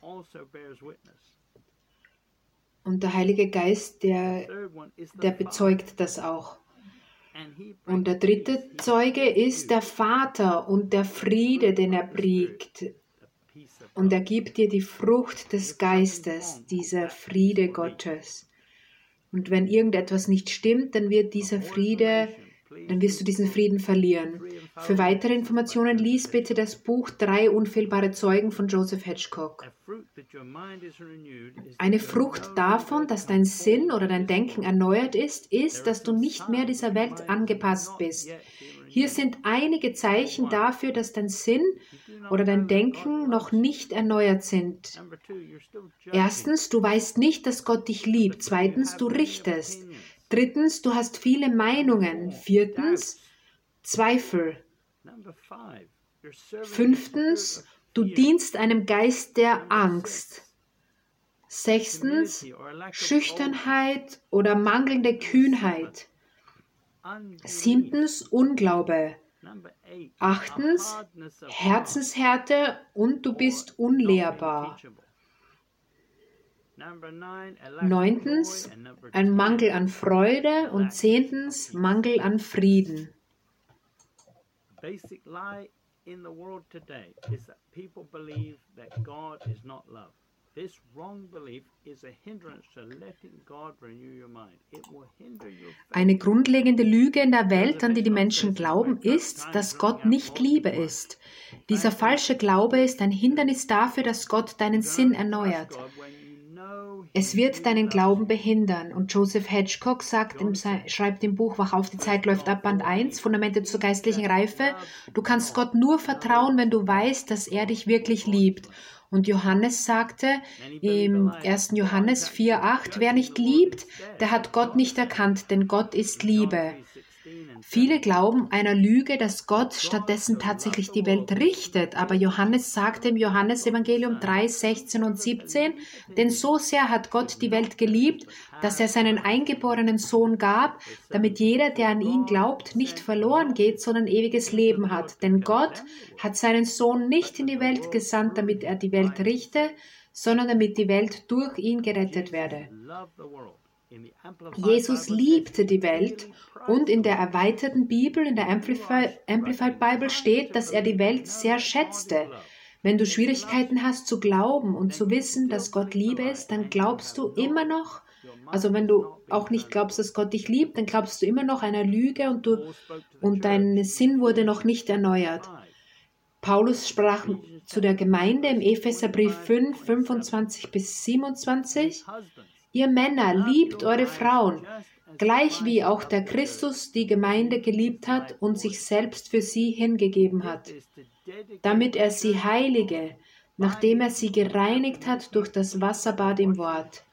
Und der Heilige Geist, der bezeugt das auch. Und der 3. Zeuge ist der Vater und der Friede, den er bringt. Und er gibt dir die Frucht des Geistes, dieser Friede Gottes. Und wenn irgendetwas nicht stimmt, dann wirst du diesen Frieden verlieren. Für weitere Informationen lies bitte das Buch 3 unfehlbare Zeugen von Joseph Hitchcock. Eine Frucht davon, dass dein Sinn oder dein Denken erneuert ist, dass du nicht mehr dieser Welt angepasst bist. Hier sind einige Zeichen dafür, dass dein Sinn oder dein Denken noch nicht erneuert sind. Erstens, du weißt nicht, dass Gott dich liebt. Zweitens, du richtest. Drittens, du hast viele Meinungen. Viertens, Zweifel. Fünftens, du dienst einem Geist der Angst. Sechstens, Schüchternheit oder mangelnde Kühnheit. Siebtens, Unglaube. Achtens, Herzenshärte und du bist unlehrbar. Neuntens, ein Mangel an Freude und zehntens, Mangel an Frieden. Basic lie in the world today is that people believe that God is not love. This wrong belief is a hindrance to letting God renew your mind. It will hinder your faith. Eine grundlegende Lüge in der Welt, an die die Menschen glauben, ist, dass Gott nicht Liebe ist. Dieser falsche Glaube ist ein Hindernis dafür, dass Gott deinen Sinn erneuert. Es wird deinen Glauben behindern. Und Joseph Hedgecock schreibt im Buch Wach auf, die Zeit läuft ab, Band 1, Fundamente zur geistlichen Reife, du kannst Gott nur vertrauen, wenn du weißt, dass er dich wirklich liebt. Und Johannes sagte im 1. Johannes 4,8, wer nicht liebt, der hat Gott nicht erkannt, denn Gott ist Liebe. Viele glauben einer Lüge, dass Gott stattdessen tatsächlich die Welt richtet, aber Johannes sagte im Johannesevangelium 3, 16 und 17, denn so sehr hat Gott die Welt geliebt, dass er seinen eingeborenen Sohn gab, damit jeder, der an ihn glaubt, nicht verloren geht, sondern ewiges Leben hat. Denn Gott hat seinen Sohn nicht in die Welt gesandt, damit er die Welt richte, sondern damit die Welt durch ihn gerettet werde. Jesus liebte die Welt und in der erweiterten Bibel, in der Amplified Bible steht, dass er die Welt sehr schätzte. Wenn du Schwierigkeiten hast zu glauben und zu wissen, dass Gott Liebe ist, dann glaubst du immer noch, also wenn du auch nicht glaubst, dass Gott dich liebt, dann glaubst du immer noch einer Lüge und dein Sinn wurde noch nicht erneuert. Paulus sprach zu der Gemeinde im Epheserbrief 5, 25 bis 27, ihr Männer, liebt eure Frauen, gleich wie auch der Christus die Gemeinde geliebt hat und sich selbst für sie hingegeben hat, damit er sie heilige, nachdem er sie gereinigt hat durch das Wasserbad im Wort.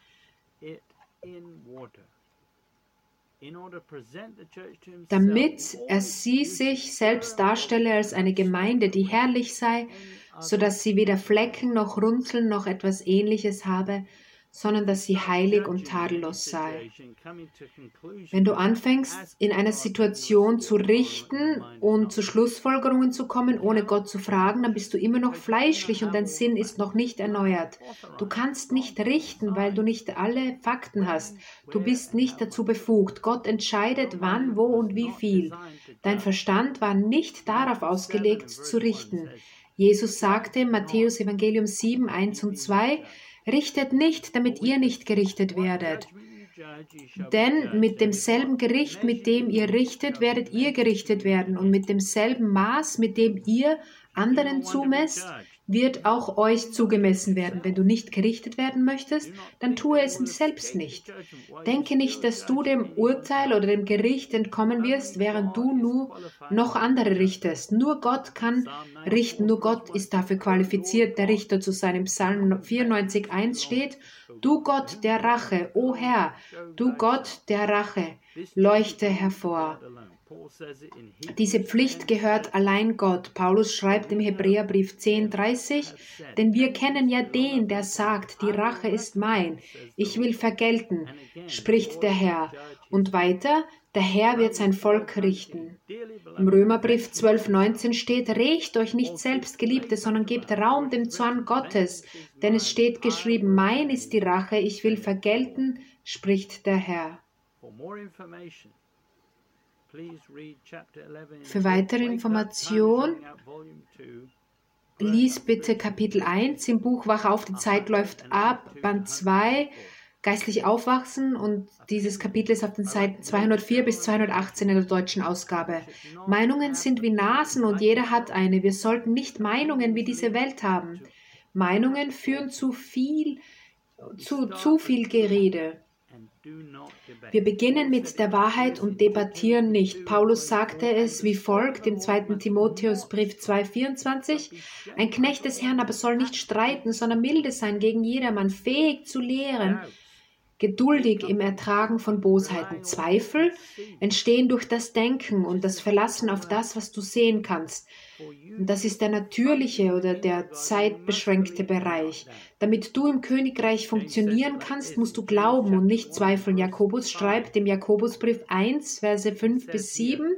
Damit er sie sich selbst darstelle als eine Gemeinde, die herrlich sei, sodass sie weder Flecken noch Runzeln noch etwas Ähnliches habe, sondern dass sie heilig und tadellos sei. Wenn du anfängst, in einer Situation zu richten und zu Schlussfolgerungen zu kommen, ohne Gott zu fragen, dann bist du immer noch fleischlich und dein Sinn ist noch nicht erneuert. Du kannst nicht richten, weil du nicht alle Fakten hast. Du bist nicht dazu befugt. Gott entscheidet, wann, wo und wie viel. Dein Verstand war nicht darauf ausgelegt, zu richten. Jesus sagte im Matthäus Evangelium 7, 1 und 2, richtet nicht, damit ihr nicht gerichtet werdet. Denn mit demselben Gericht, mit dem ihr richtet, werdet ihr gerichtet werden. Und mit demselben Maß, mit dem ihr anderen zumesst, wird auch euch zugemessen werden. Wenn du nicht gerichtet werden möchtest, dann tue es selbst nicht. Denke nicht, dass du dem Urteil oder dem Gericht entkommen wirst, während du nur noch andere richtest. Nur Gott kann richten, nur Gott ist dafür qualifiziert, der Richter zu sein. Im Psalm 94,1 steht, du Gott der Rache, o Herr, du Gott der Rache, leuchte hervor. Diese Pflicht gehört allein Gott. Paulus schreibt im Hebräerbrief 10,30, denn wir kennen ja den, der sagt, die Rache ist mein, ich will vergelten, spricht der Herr. Und weiter, der Herr wird sein Volk richten. Im Römerbrief 12,19 steht, rächt euch nicht selbst, Geliebte, sondern gebt Raum dem Zorn Gottes, denn es steht geschrieben, mein ist die Rache, ich will vergelten, spricht der Herr. Für weitere Information lies bitte Kapitel 1 im Buch Wach auf, die Zeit läuft ab, Band 2, Geistlich aufwachsen, und dieses Kapitel ist auf den Seiten 204 bis 218 in der deutschen Ausgabe. Meinungen sind wie Nasen und jeder hat eine. Wir sollten nicht Meinungen wie diese Welt haben. Meinungen führen zu viel Gerede. Wir beginnen mit der Wahrheit und debattieren nicht. Paulus sagte es wie folgt im 2. Timotheusbrief 2,24: Ein Knecht des Herrn aber soll nicht streiten, sondern milde sein gegen jedermann, fähig zu lehren, geduldig im Ertragen von Bosheiten. Zweifel entstehen durch das Denken und das Verlassen auf das, was du sehen kannst. Und das ist der natürliche oder der zeitbeschränkte Bereich. Damit du im Königreich funktionieren kannst, musst du glauben und nicht zweifeln. Jakobus schreibt im Jakobusbrief 1, Verse 5 bis 7,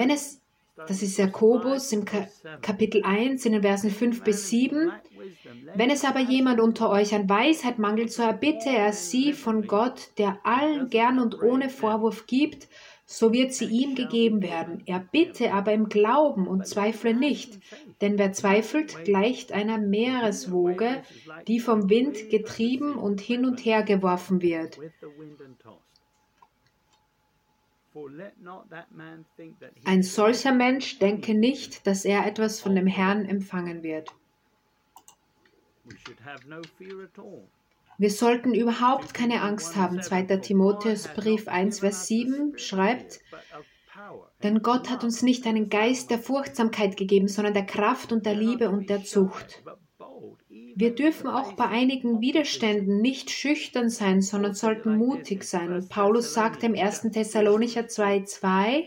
das ist Jakobus im Kapitel 1 in den Versen 5 bis 7, Wenn es aber jemand unter euch an Weisheit mangelt, so erbitte er sie von Gott, der allen gern und ohne Vorwurf gibt, so wird sie ihm gegeben werden. Er bitte aber im Glauben und zweifle nicht, denn wer zweifelt, gleicht einer Meereswoge, die vom Wind getrieben und hin und her geworfen wird. Ein solcher Mensch denke nicht, dass er etwas von dem Herrn empfangen wird. Wir sollten überhaupt keine Angst haben. 2. Timotheusbrief 1, Vers 7 schreibt, denn Gott hat uns nicht einen Geist der Furchtsamkeit gegeben, sondern der Kraft und der Liebe und der Zucht. Wir dürfen auch bei einigen Widerständen nicht schüchtern sein, sondern sollten mutig sein. Und Paulus sagte im 1. Thessalonicher 2,2,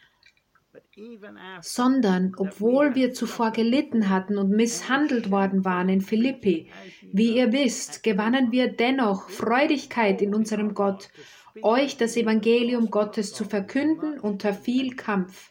sondern, obwohl wir zuvor gelitten hatten und misshandelt worden waren in Philippi, wie ihr wisst, gewannen wir dennoch Freudigkeit in unserem Gott, euch das Evangelium Gottes zu verkünden unter viel Kampf.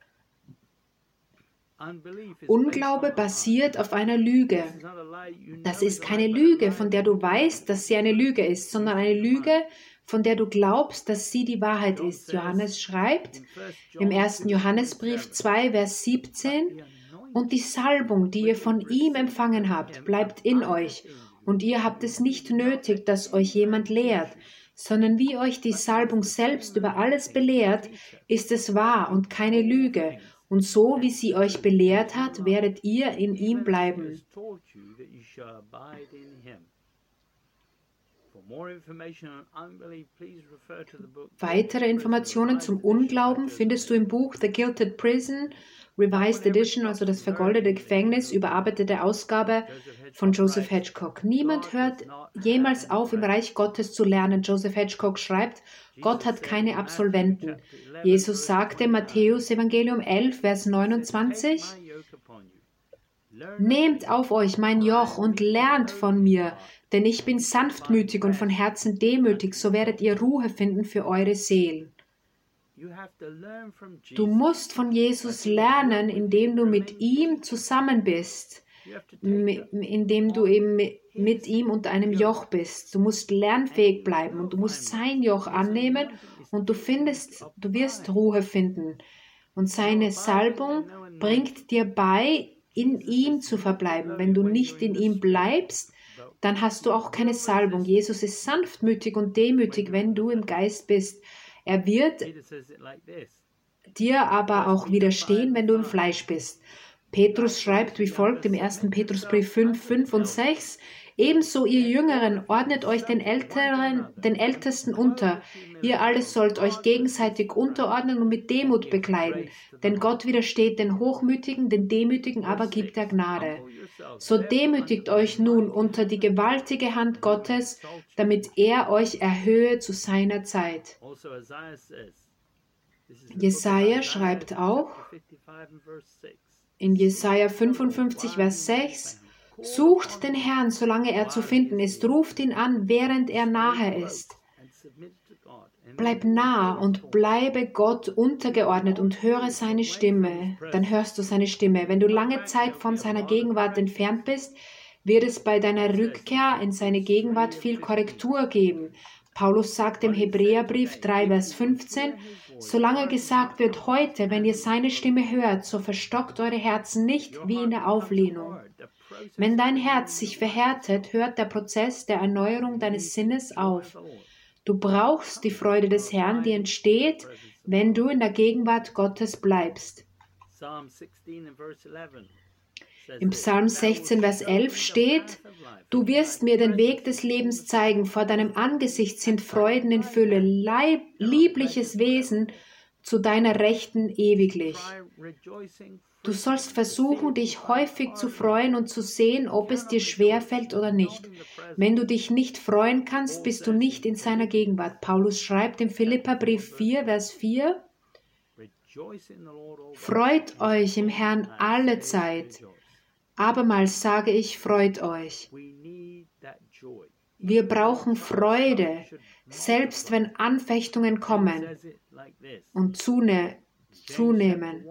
Unglaube basiert auf einer Lüge. Das ist keine Lüge, von der du weißt, dass sie eine Lüge ist, sondern eine Lüge, von der du glaubst, dass sie die Wahrheit ist. Johannes schreibt im 1. Johannesbrief 2, Vers 17, und die Salbung, die ihr von ihm empfangen habt, bleibt in euch, und ihr habt es nicht nötig, dass euch jemand lehrt, sondern wie euch die Salbung selbst über alles belehrt, ist es wahr und keine Lüge. Und so, wie sie euch belehrt hat, werdet ihr in ihm bleiben. Weitere Informationen zum Unglauben findest du im Buch The Gilded Prison, Revised Edition, also das vergoldete Gefängnis, überarbeitete Ausgabe von Joseph Hedgecock. Niemand hört jemals auf, im Reich Gottes zu lernen. Joseph Hedgecock schreibt, Gott hat keine Absolventen. Jesus sagte im Matthäus Evangelium 11, Vers 29, nehmt auf euch mein Joch und lernt von mir, denn ich bin sanftmütig und von Herzen demütig, so werdet ihr Ruhe finden für eure Seelen. Du musst von Jesus lernen, indem du mit ihm zusammen bist, indem du eben mit ihm unter einem Joch bist. Du musst lernfähig bleiben und du musst sein Joch annehmen und du wirst Ruhe finden. Und seine Salbung bringt dir bei, in ihm zu verbleiben. Wenn du nicht in ihm bleibst, dann hast du auch keine Salbung. Jesus ist sanftmütig und demütig, wenn du im Geist bist. Er wird dir aber auch widerstehen, wenn du im Fleisch bist. Petrus schreibt wie folgt im 1. Petrusbrief 5, 5 und 6, ebenso ihr Jüngeren, ordnet euch den Ältesten unter. Ihr alle sollt euch gegenseitig unterordnen und mit Demut bekleiden. Denn Gott widersteht den Hochmütigen, den Demütigen aber gibt er Gnade. So demütigt euch nun unter die gewaltige Hand Gottes, damit er euch erhöhe zu seiner Zeit. Jesaja schreibt auch in Jesaja 55, Vers 6, sucht den Herrn, solange er zu finden ist, ruft ihn an, während er nahe ist. Bleib nah und bleibe Gott untergeordnet und höre seine Stimme. Dann hörst du seine Stimme. Wenn du lange Zeit von seiner Gegenwart entfernt bist, wird es bei deiner Rückkehr in seine Gegenwart viel Korrektur geben. Paulus sagt im Hebräerbrief 3, Vers 15, solange gesagt wird heute, wenn ihr seine Stimme hört, so verstockt eure Herzen nicht wie in der Auflehnung. Wenn dein Herz sich verhärtet, hört der Prozess der Erneuerung deines Sinnes auf. Du brauchst die Freude des Herrn, die entsteht, wenn du in der Gegenwart Gottes bleibst. Im Psalm 16, Vers 11 steht, du wirst mir den Weg des Lebens zeigen, vor deinem Angesicht sind Freuden in Fülle, liebliches Wesen zu deiner Rechten ewiglich. Du sollst versuchen, dich häufig zu freuen und zu sehen, ob es dir schwerfällt oder nicht. Wenn du dich nicht freuen kannst, bist du nicht in seiner Gegenwart. Paulus schreibt im Philipperbrief 4, Vers 4, freut euch im Herrn alle Zeit. Abermals sage ich, freut euch. Wir brauchen Freude, selbst wenn Anfechtungen kommen und zunehmen.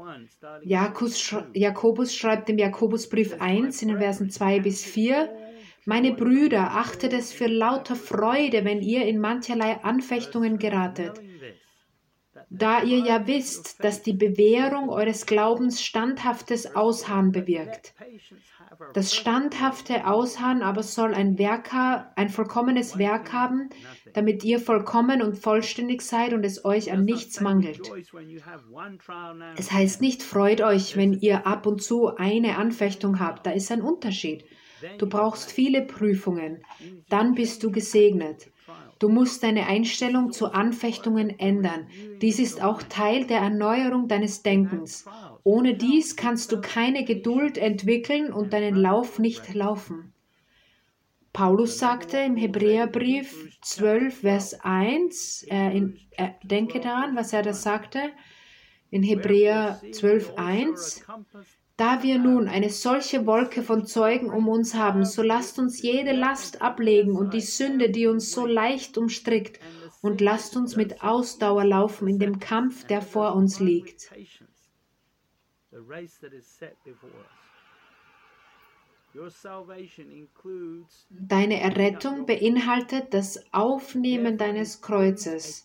Jakobus schreibt im Jakobusbrief 1 in den Versen 2 bis 4, Meine Brüder, achtet es für lauter Freude, wenn ihr in mancherlei Anfechtungen geratet, da ihr ja wisst, dass die Bewährung eures Glaubens standhaftes Ausharren bewirkt. Das standhafte Ausharren aber soll ein vollkommenes Werk haben, damit ihr vollkommen und vollständig seid und es euch an nichts mangelt. Es heißt nicht, freut euch, wenn ihr ab und zu eine Anfechtung habt. Da ist ein Unterschied. Du brauchst viele Prüfungen. Dann bist du gesegnet. Du musst deine Einstellung zu Anfechtungen ändern. Dies ist auch Teil der Erneuerung deines Denkens. Ohne dies kannst du keine Geduld entwickeln und deinen Lauf nicht laufen. Paulus sagte im Hebräerbrief 12, Vers 1, denke daran, was er da sagte, in Hebräer 12, 1, da wir nun eine solche Wolke von Zeugen um uns haben, so lasst uns jede Last ablegen und die Sünde, die uns so leicht umstrickt, und lasst uns mit Ausdauer laufen in dem Kampf, der vor uns liegt. Deine Errettung beinhaltet das Aufnehmen deines Kreuzes.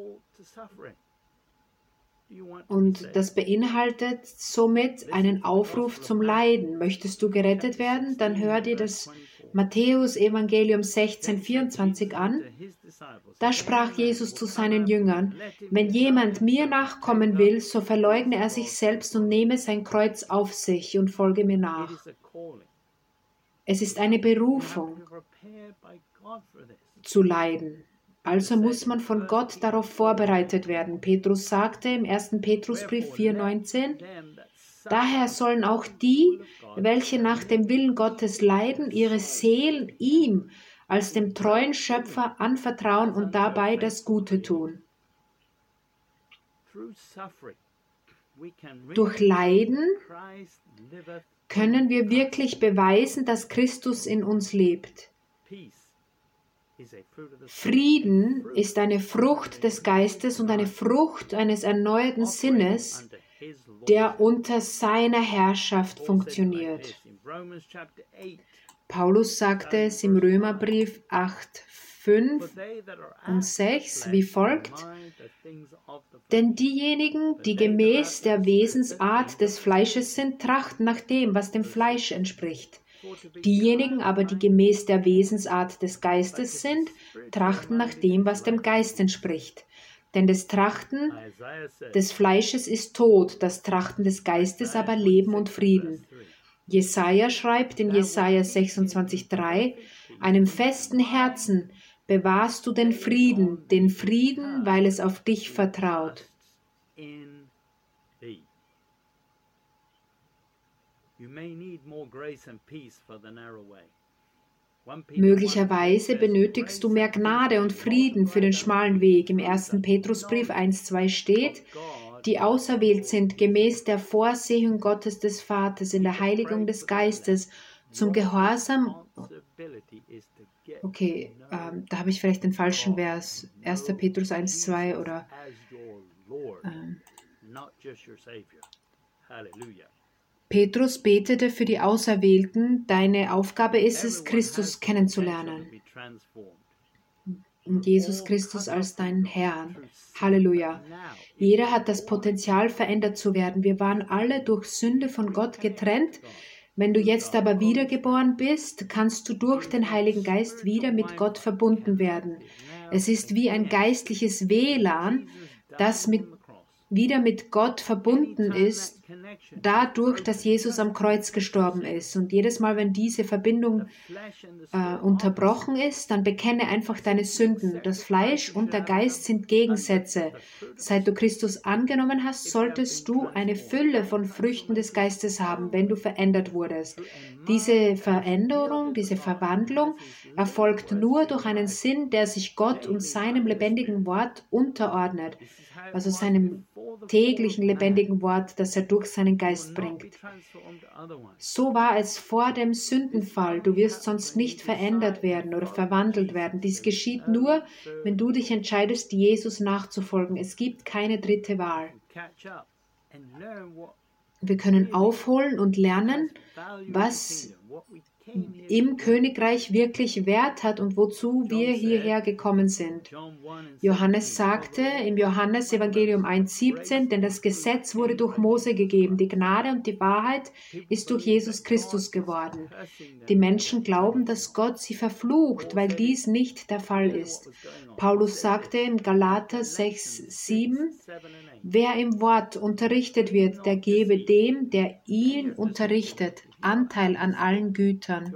Und das beinhaltet somit einen Aufruf zum Leiden. Möchtest du gerettet werden? Dann hör dir das Matthäus-Evangelium 16,24 an. Da sprach Jesus zu seinen Jüngern: Wenn jemand mir nachkommen will, so verleugne er sich selbst und nehme sein Kreuz auf sich und folge mir nach. Es ist eine Berufung, zu leiden. Also muss man von Gott darauf vorbereitet werden. Petrus sagte im 1. Petrusbrief 4,19, daher sollen auch die, welche nach dem Willen Gottes leiden, ihre Seelen ihm als dem treuen Schöpfer anvertrauen und dabei das Gute tun. Durch Leiden können wir wirklich beweisen, dass Christus in uns lebt. Frieden ist eine Frucht des Geistes und eine Frucht eines erneuerten Sinnes, der unter seiner Herrschaft funktioniert. Paulus sagte es im Römerbrief 8, 5 und 6 wie folgt: Denn diejenigen, die gemäß der Wesensart des Fleisches sind, trachten nach dem, was dem Fleisch entspricht. Diejenigen aber, die gemäß der Wesensart des Geistes sind, trachten nach dem, was dem Geist entspricht. Denn das Trachten des Fleisches ist Tod, das Trachten des Geistes aber Leben und Frieden. Jesaja schreibt in Jesaja 26,3, einem festen Herzen bewahrst du den Frieden, weil es auf dich vertraut. Möglicherweise benötigst du mehr Gnade und Frieden für den schmalen Weg. Im 1. Petrusbrief 1,2 steht, die auserwählt sind gemäß der Vorsehung Gottes des Vaters in der Heiligung des Geistes zum Gehorsam. Okay, da habe ich vielleicht den falschen Vers. 1. Petrus 1,2 oder Petrus betete für die Auserwählten, deine Aufgabe ist es, Christus kennenzulernen. Und Jesus Christus als deinen Herrn. Halleluja. Jeder hat das Potenzial, verändert zu werden. Wir waren alle durch Sünde von Gott getrennt. Wenn du jetzt aber wiedergeboren bist, kannst du durch den Heiligen Geist wieder mit Gott verbunden werden. Es ist wie ein geistliches WLAN, das wieder mit Gott verbunden ist, dadurch, dass Jesus am Kreuz gestorben ist. Und jedes Mal, wenn diese Verbindung unterbrochen ist, dann bekenne einfach deine Sünden. Das Fleisch und der Geist sind Gegensätze. Seit du Christus angenommen hast, solltest du eine Fülle von Früchten des Geistes haben, wenn du verändert wurdest. Diese Veränderung, diese Verwandlung erfolgt nur durch einen Sinn, der sich Gott und seinem lebendigen Wort unterordnet, also seinem täglichen lebendigen Wort, das er durch seinen Geist bringt. So war es vor dem Sündenfall. Du wirst sonst nicht verändert werden oder verwandelt werden. Dies geschieht nur, wenn du dich entscheidest, Jesus nachzufolgen. Es gibt keine dritte Wahl. Wir können aufholen und lernen, was im Königreich wirklich Wert hat und wozu wir hierher gekommen sind. Johannes sagte im Johannesevangelium 1,17, denn das Gesetz wurde durch Mose gegeben, die Gnade und die Wahrheit ist durch Jesus Christus geworden. Die Menschen glauben, dass Gott sie verflucht, weil dies nicht der Fall ist. Paulus sagte in Galater 6,7, wer im Wort unterrichtet wird, der gebe dem, der ihn unterrichtet, Anteil an allen Gütern.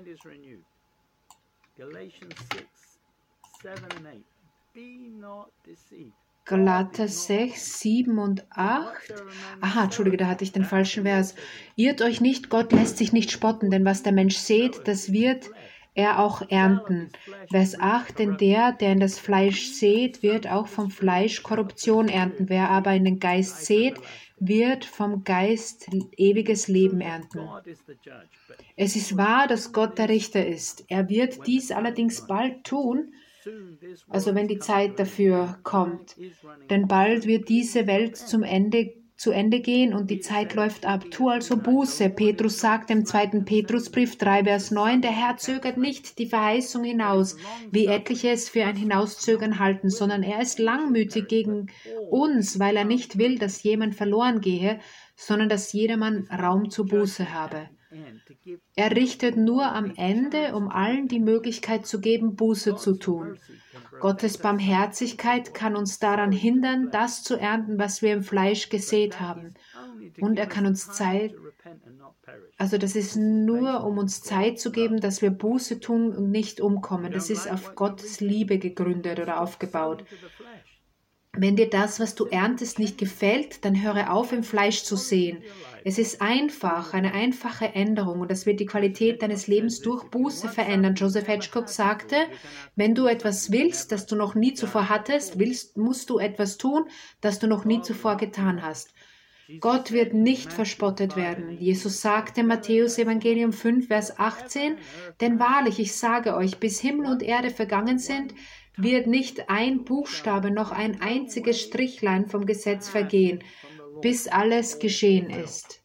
Galater 6, 7 und 8. Aha, Entschuldige, da hatte ich den falschen Vers. Irrt euch nicht, Gott lässt sich nicht spotten, denn was der Mensch sät, das wird er auch ernten. Vers 8, denn der in das Fleisch sät, wird auch vom Fleisch Korruption ernten. Wer aber in den Geist sät, wird vom Geist ewiges Leben ernten. Es ist wahr, dass Gott der Richter ist. Er wird dies allerdings bald tun, also wenn die Zeit dafür kommt. Denn bald wird diese Welt zu Ende gehen und die Zeit läuft ab. Tu also Buße. Petrus sagt im 2. Petrusbrief 3, Vers 9, der Herr zögert nicht die Verheißung hinaus, wie etliche es für ein Hinauszögern halten, sondern er ist langmütig gegen uns, weil er nicht will, dass jemand verloren gehe, sondern dass jedermann Raum zur Buße habe. Er richtet nur am Ende, um allen die Möglichkeit zu geben, Buße zu tun. Gottes Barmherzigkeit kann uns daran hindern, das zu ernten, was wir im Fleisch gesät haben. Und er kann uns Zeit, also das ist nur, um uns Zeit zu geben, dass wir Buße tun und nicht umkommen. Das ist auf Gottes Liebe gegründet oder aufgebaut. Wenn dir das, was du erntest, nicht gefällt, dann höre auf, im Fleisch zu säen. Es ist einfach, eine einfache Änderung und das wird die Qualität deines Lebens durch Buße verändern. Joseph Hedgecock sagte, wenn du etwas willst, das du noch nie zuvor hattest, musst du etwas tun, das du noch nie zuvor getan hast. Gott wird nicht verspottet werden. Jesus sagte im Matthäus Evangelium 5, Vers 18, denn wahrlich, ich sage euch, bis Himmel und Erde vergangen sind, wird nicht ein Buchstabe noch ein einziges Strichlein vom Gesetz vergehen, bis alles geschehen ist.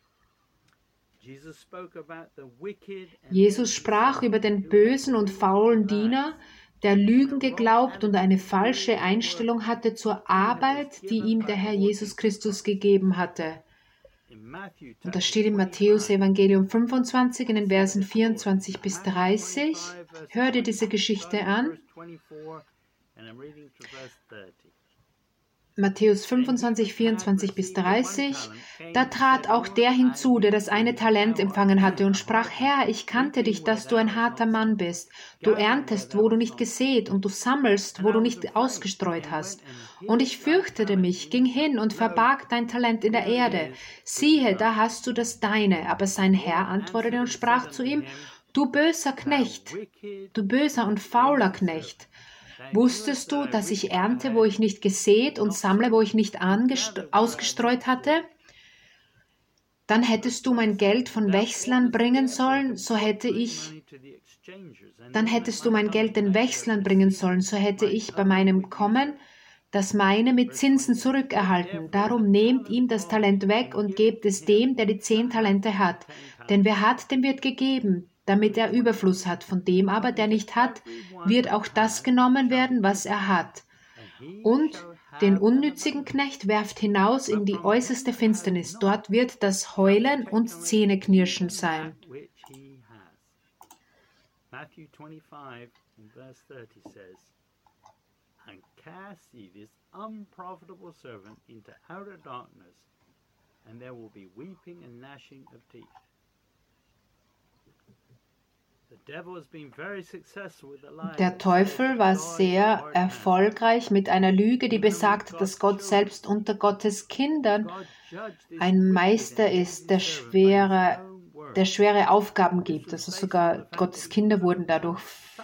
Jesus sprach über den bösen und faulen Diener, der Lügen geglaubt und eine falsche Einstellung hatte zur Arbeit, die ihm der Herr Jesus Christus gegeben hatte. Und das steht im Matthäus Evangelium 25 in den Versen 24 bis 30. Hör dir diese Geschichte an. Matthäus 25, 24 bis 30. Da trat auch der hinzu, der das eine Talent empfangen hatte und sprach, Herr, ich kannte dich, dass du ein harter Mann bist. Du erntest, wo du nicht gesät und du sammelst, wo du nicht ausgestreut hast. Und ich fürchtete mich, ging hin und verbarg dein Talent in der Erde. Siehe, da hast du das deine. Aber sein Herr antwortete und sprach zu ihm, du böser Knecht, du böser und fauler Knecht. Wusstest du, dass ich ernte, wo ich nicht gesät und sammle, wo ich nicht ausgestreut hatte? Dann hättest du mein Geld von Wechslern bringen sollen, so hätte ich bei meinem Kommen das meine mit Zinsen zurückerhalten. Darum nehmt ihm das Talent weg und gebt es dem, der die 10 Talente hat. Denn wer hat, dem wird gegeben, damit er Überfluss hat. Von dem aber, der nicht hat, wird auch das genommen werden, was er hat. Und den unnützigen Knecht werft hinaus in die äußerste Finsternis. Dort wird das Heulen und Zähneknirschen sein. Matthew 25 verse 30 says, and cast ye this unprofitable servant into outer darkness, and there will be weeping and gnashing of teeth. Der Teufel war sehr erfolgreich mit einer Lüge, die besagt, dass Gott selbst unter Gottes Kindern ein Meister ist, der schwere Aufgaben gibt. Also sogar Gottes Kinder wurden dadurch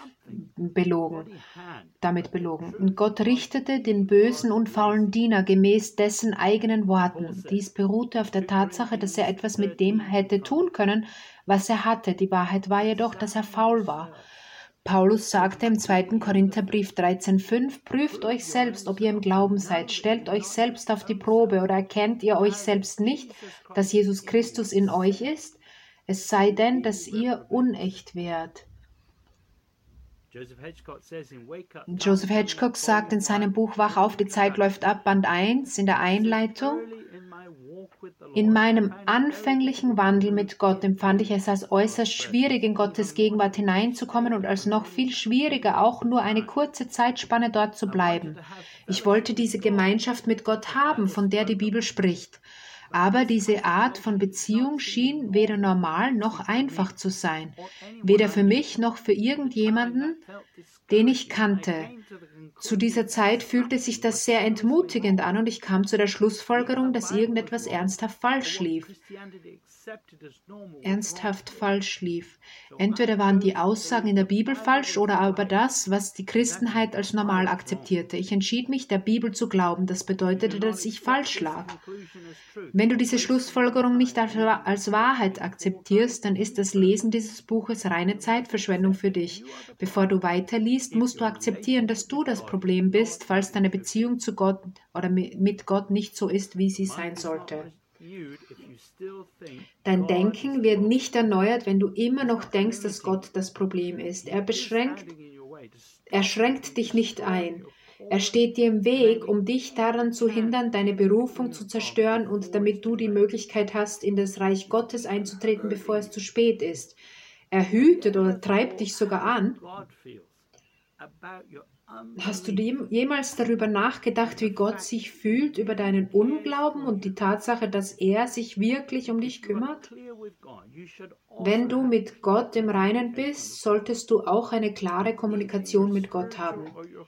damit belogen. Und Gott richtete den bösen und faulen Diener gemäß dessen eigenen Worten. Dies beruhte auf der Tatsache, dass er etwas mit dem hätte tun können, was er hatte. Die Wahrheit war jedoch, dass er faul war. Paulus sagte im 2. Korintherbrief 13,5, prüft euch selbst, ob ihr im Glauben seid, stellt euch selbst auf die Probe oder erkennt ihr euch selbst nicht, dass Jesus Christus in euch ist? es sei denn, dass ihr unecht wärt. Joseph Hedgecock sagt in seinem Buch Wach auf, die Zeit läuft ab, Band 1, in der Einleitung: In meinem anfänglichen Wandel mit Gott empfand ich es als äußerst schwierig, in Gottes Gegenwart hineinzukommen und als noch viel schwieriger, auch nur eine kurze Zeitspanne dort zu bleiben. Ich wollte diese Gemeinschaft mit Gott haben, von der die Bibel spricht. Aber diese Art von Beziehung schien weder normal noch einfach zu sein, weder für mich noch für irgendjemanden, den ich kannte. Zu dieser Zeit fühlte sich das sehr entmutigend an und ich kam zu der Schlussfolgerung, dass irgendetwas ernsthaft falsch lief. Entweder waren die Aussagen in der Bibel falsch oder aber das, was die Christenheit als normal akzeptierte. Ich entschied mich, der Bibel zu glauben. Das bedeutete, dass ich falsch lag. Wenn du diese Schlussfolgerung nicht als Wahrheit akzeptierst, dann ist das Lesen dieses Buches reine Zeitverschwendung für dich. Bevor du weiterliest, musst du akzeptieren, dass du das Problem bist, falls deine Beziehung zu Gott oder mit Gott nicht so ist, wie sie sein sollte. Dein Denken wird nicht erneuert, wenn du immer noch denkst, dass Gott das Problem ist. Er schränkt dich nicht ein. Er steht dir im Weg, um dich daran zu hindern, deine Berufung zu zerstören und damit du die Möglichkeit hast, in das Reich Gottes einzutreten, bevor es zu spät ist. Er hütet oder treibt dich sogar an. Hast du jemals darüber nachgedacht, wie Gott sich fühlt über deinen Unglauben und die Tatsache, dass er sich wirklich um dich kümmert? Wenn du mit Gott im Reinen bist, solltest du auch eine klare Kommunikation mit Gott haben.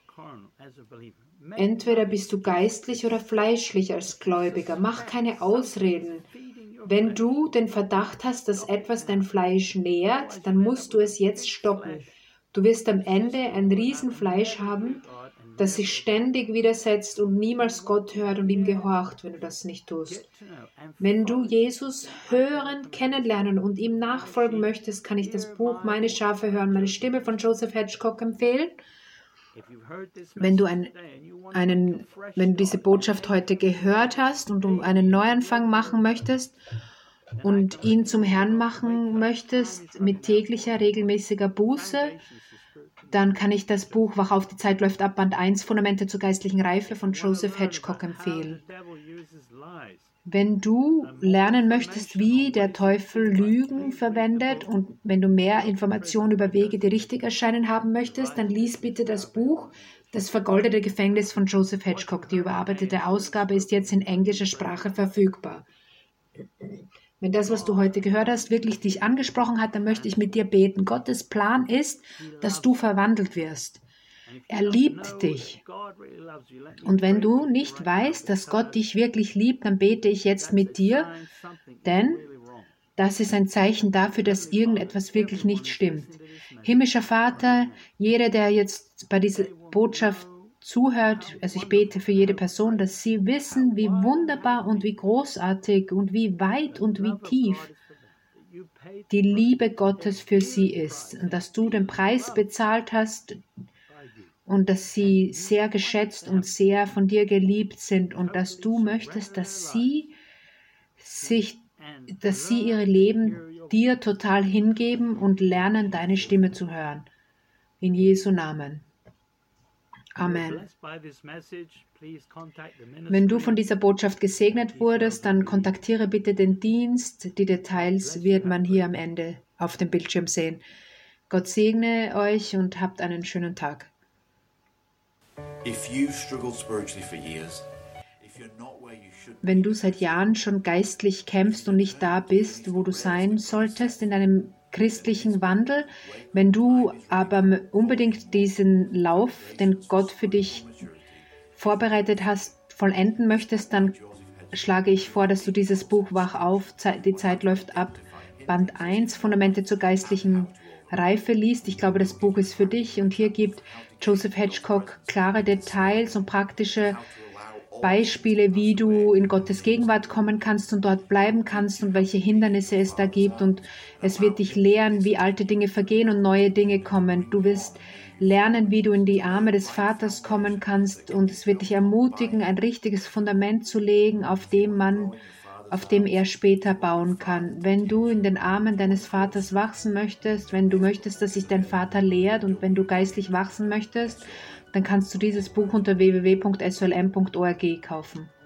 Entweder bist du geistlich oder fleischlich als Gläubiger. Mach keine Ausreden. Wenn du den Verdacht hast, dass etwas dein Fleisch nährt, dann musst du es jetzt stoppen. Du wirst am Ende ein Riesenfleisch haben, das sich ständig widersetzt und niemals Gott hört und ihm gehorcht, wenn du das nicht tust. Wenn du Jesus hören, kennenlernen und ihm nachfolgen möchtest, kann ich das Buch Meine Schafe hören, meine Stimme von Joseph Hedgecock empfehlen. Wenn du diese Botschaft heute gehört hast und du einen Neuanfang machen möchtest und ihn zum Herrn machen möchtest mit täglicher, regelmäßiger Buße, dann kann ich das Buch Wach auf, die Zeit läuft ab, Band 1, Fundamente zur geistlichen Reife von Joseph Hedgecock empfehlen. Wenn du lernen möchtest, wie der Teufel Lügen verwendet und wenn du mehr Informationen über Wege, die richtig erscheinen haben möchtest, dann lies bitte das Buch Das vergoldete Gefängnis von Joseph Hedgecock. Die überarbeitete Ausgabe ist jetzt in englischer Sprache verfügbar. Wenn das, was du heute gehört hast, wirklich dich angesprochen hat, dann möchte ich mit dir beten. Gottes Plan ist, dass du verwandelt wirst. Er liebt dich. Und wenn du nicht weißt, dass Gott dich wirklich liebt, dann bete ich jetzt mit dir, denn das ist ein Zeichen dafür, dass irgendetwas wirklich nicht stimmt. Himmlischer Vater, jeder, der jetzt bei dieser Botschaft zuhört, also ich bete für jede Person, dass sie wissen, wie wunderbar und wie großartig und wie weit und wie tief die Liebe Gottes für sie ist und dass du den Preis bezahlt hast und dass sie sehr geschätzt und sehr von dir geliebt sind und dass du möchtest, dass sie ihr Leben dir total hingeben und lernen, deine Stimme zu hören. In Jesu Namen. Amen. Wenn du von dieser Botschaft gesegnet wurdest, dann kontaktiere bitte den Dienst. Die Details wird man hier am Ende auf dem Bildschirm sehen. Gott segne euch und habt einen schönen Tag. Wenn du seit Jahren schon geistlich kämpfst und nicht da bist, wo du sein solltest in deinem christlichen Wandel, wenn du aber unbedingt diesen Lauf, den Gott für dich vorbereitet hast, vollenden möchtest, dann schlage ich vor, dass du dieses Buch Wach auf, die Zeit läuft ab, Band 1, Fundamente zur geistlichen Reife liest. Ich glaube, das Buch ist für dich und hier gibt Joseph Hedgecock klare Details und praktische Beispiele, wie du in Gottes Gegenwart kommen kannst und dort bleiben kannst und welche Hindernisse es da gibt und es wird dich lehren, wie alte Dinge vergehen und neue Dinge kommen. Du wirst lernen, wie du in die Arme des Vaters kommen kannst und es wird dich ermutigen, ein richtiges Fundament zu legen, auf dem man auf dem er später bauen kann. Wenn du in den Armen deines Vaters wachsen möchtest, wenn du möchtest, dass sich dein Vater lehrt und wenn du geistlich wachsen möchtest, dann kannst du dieses Buch unter www.slm.org kaufen.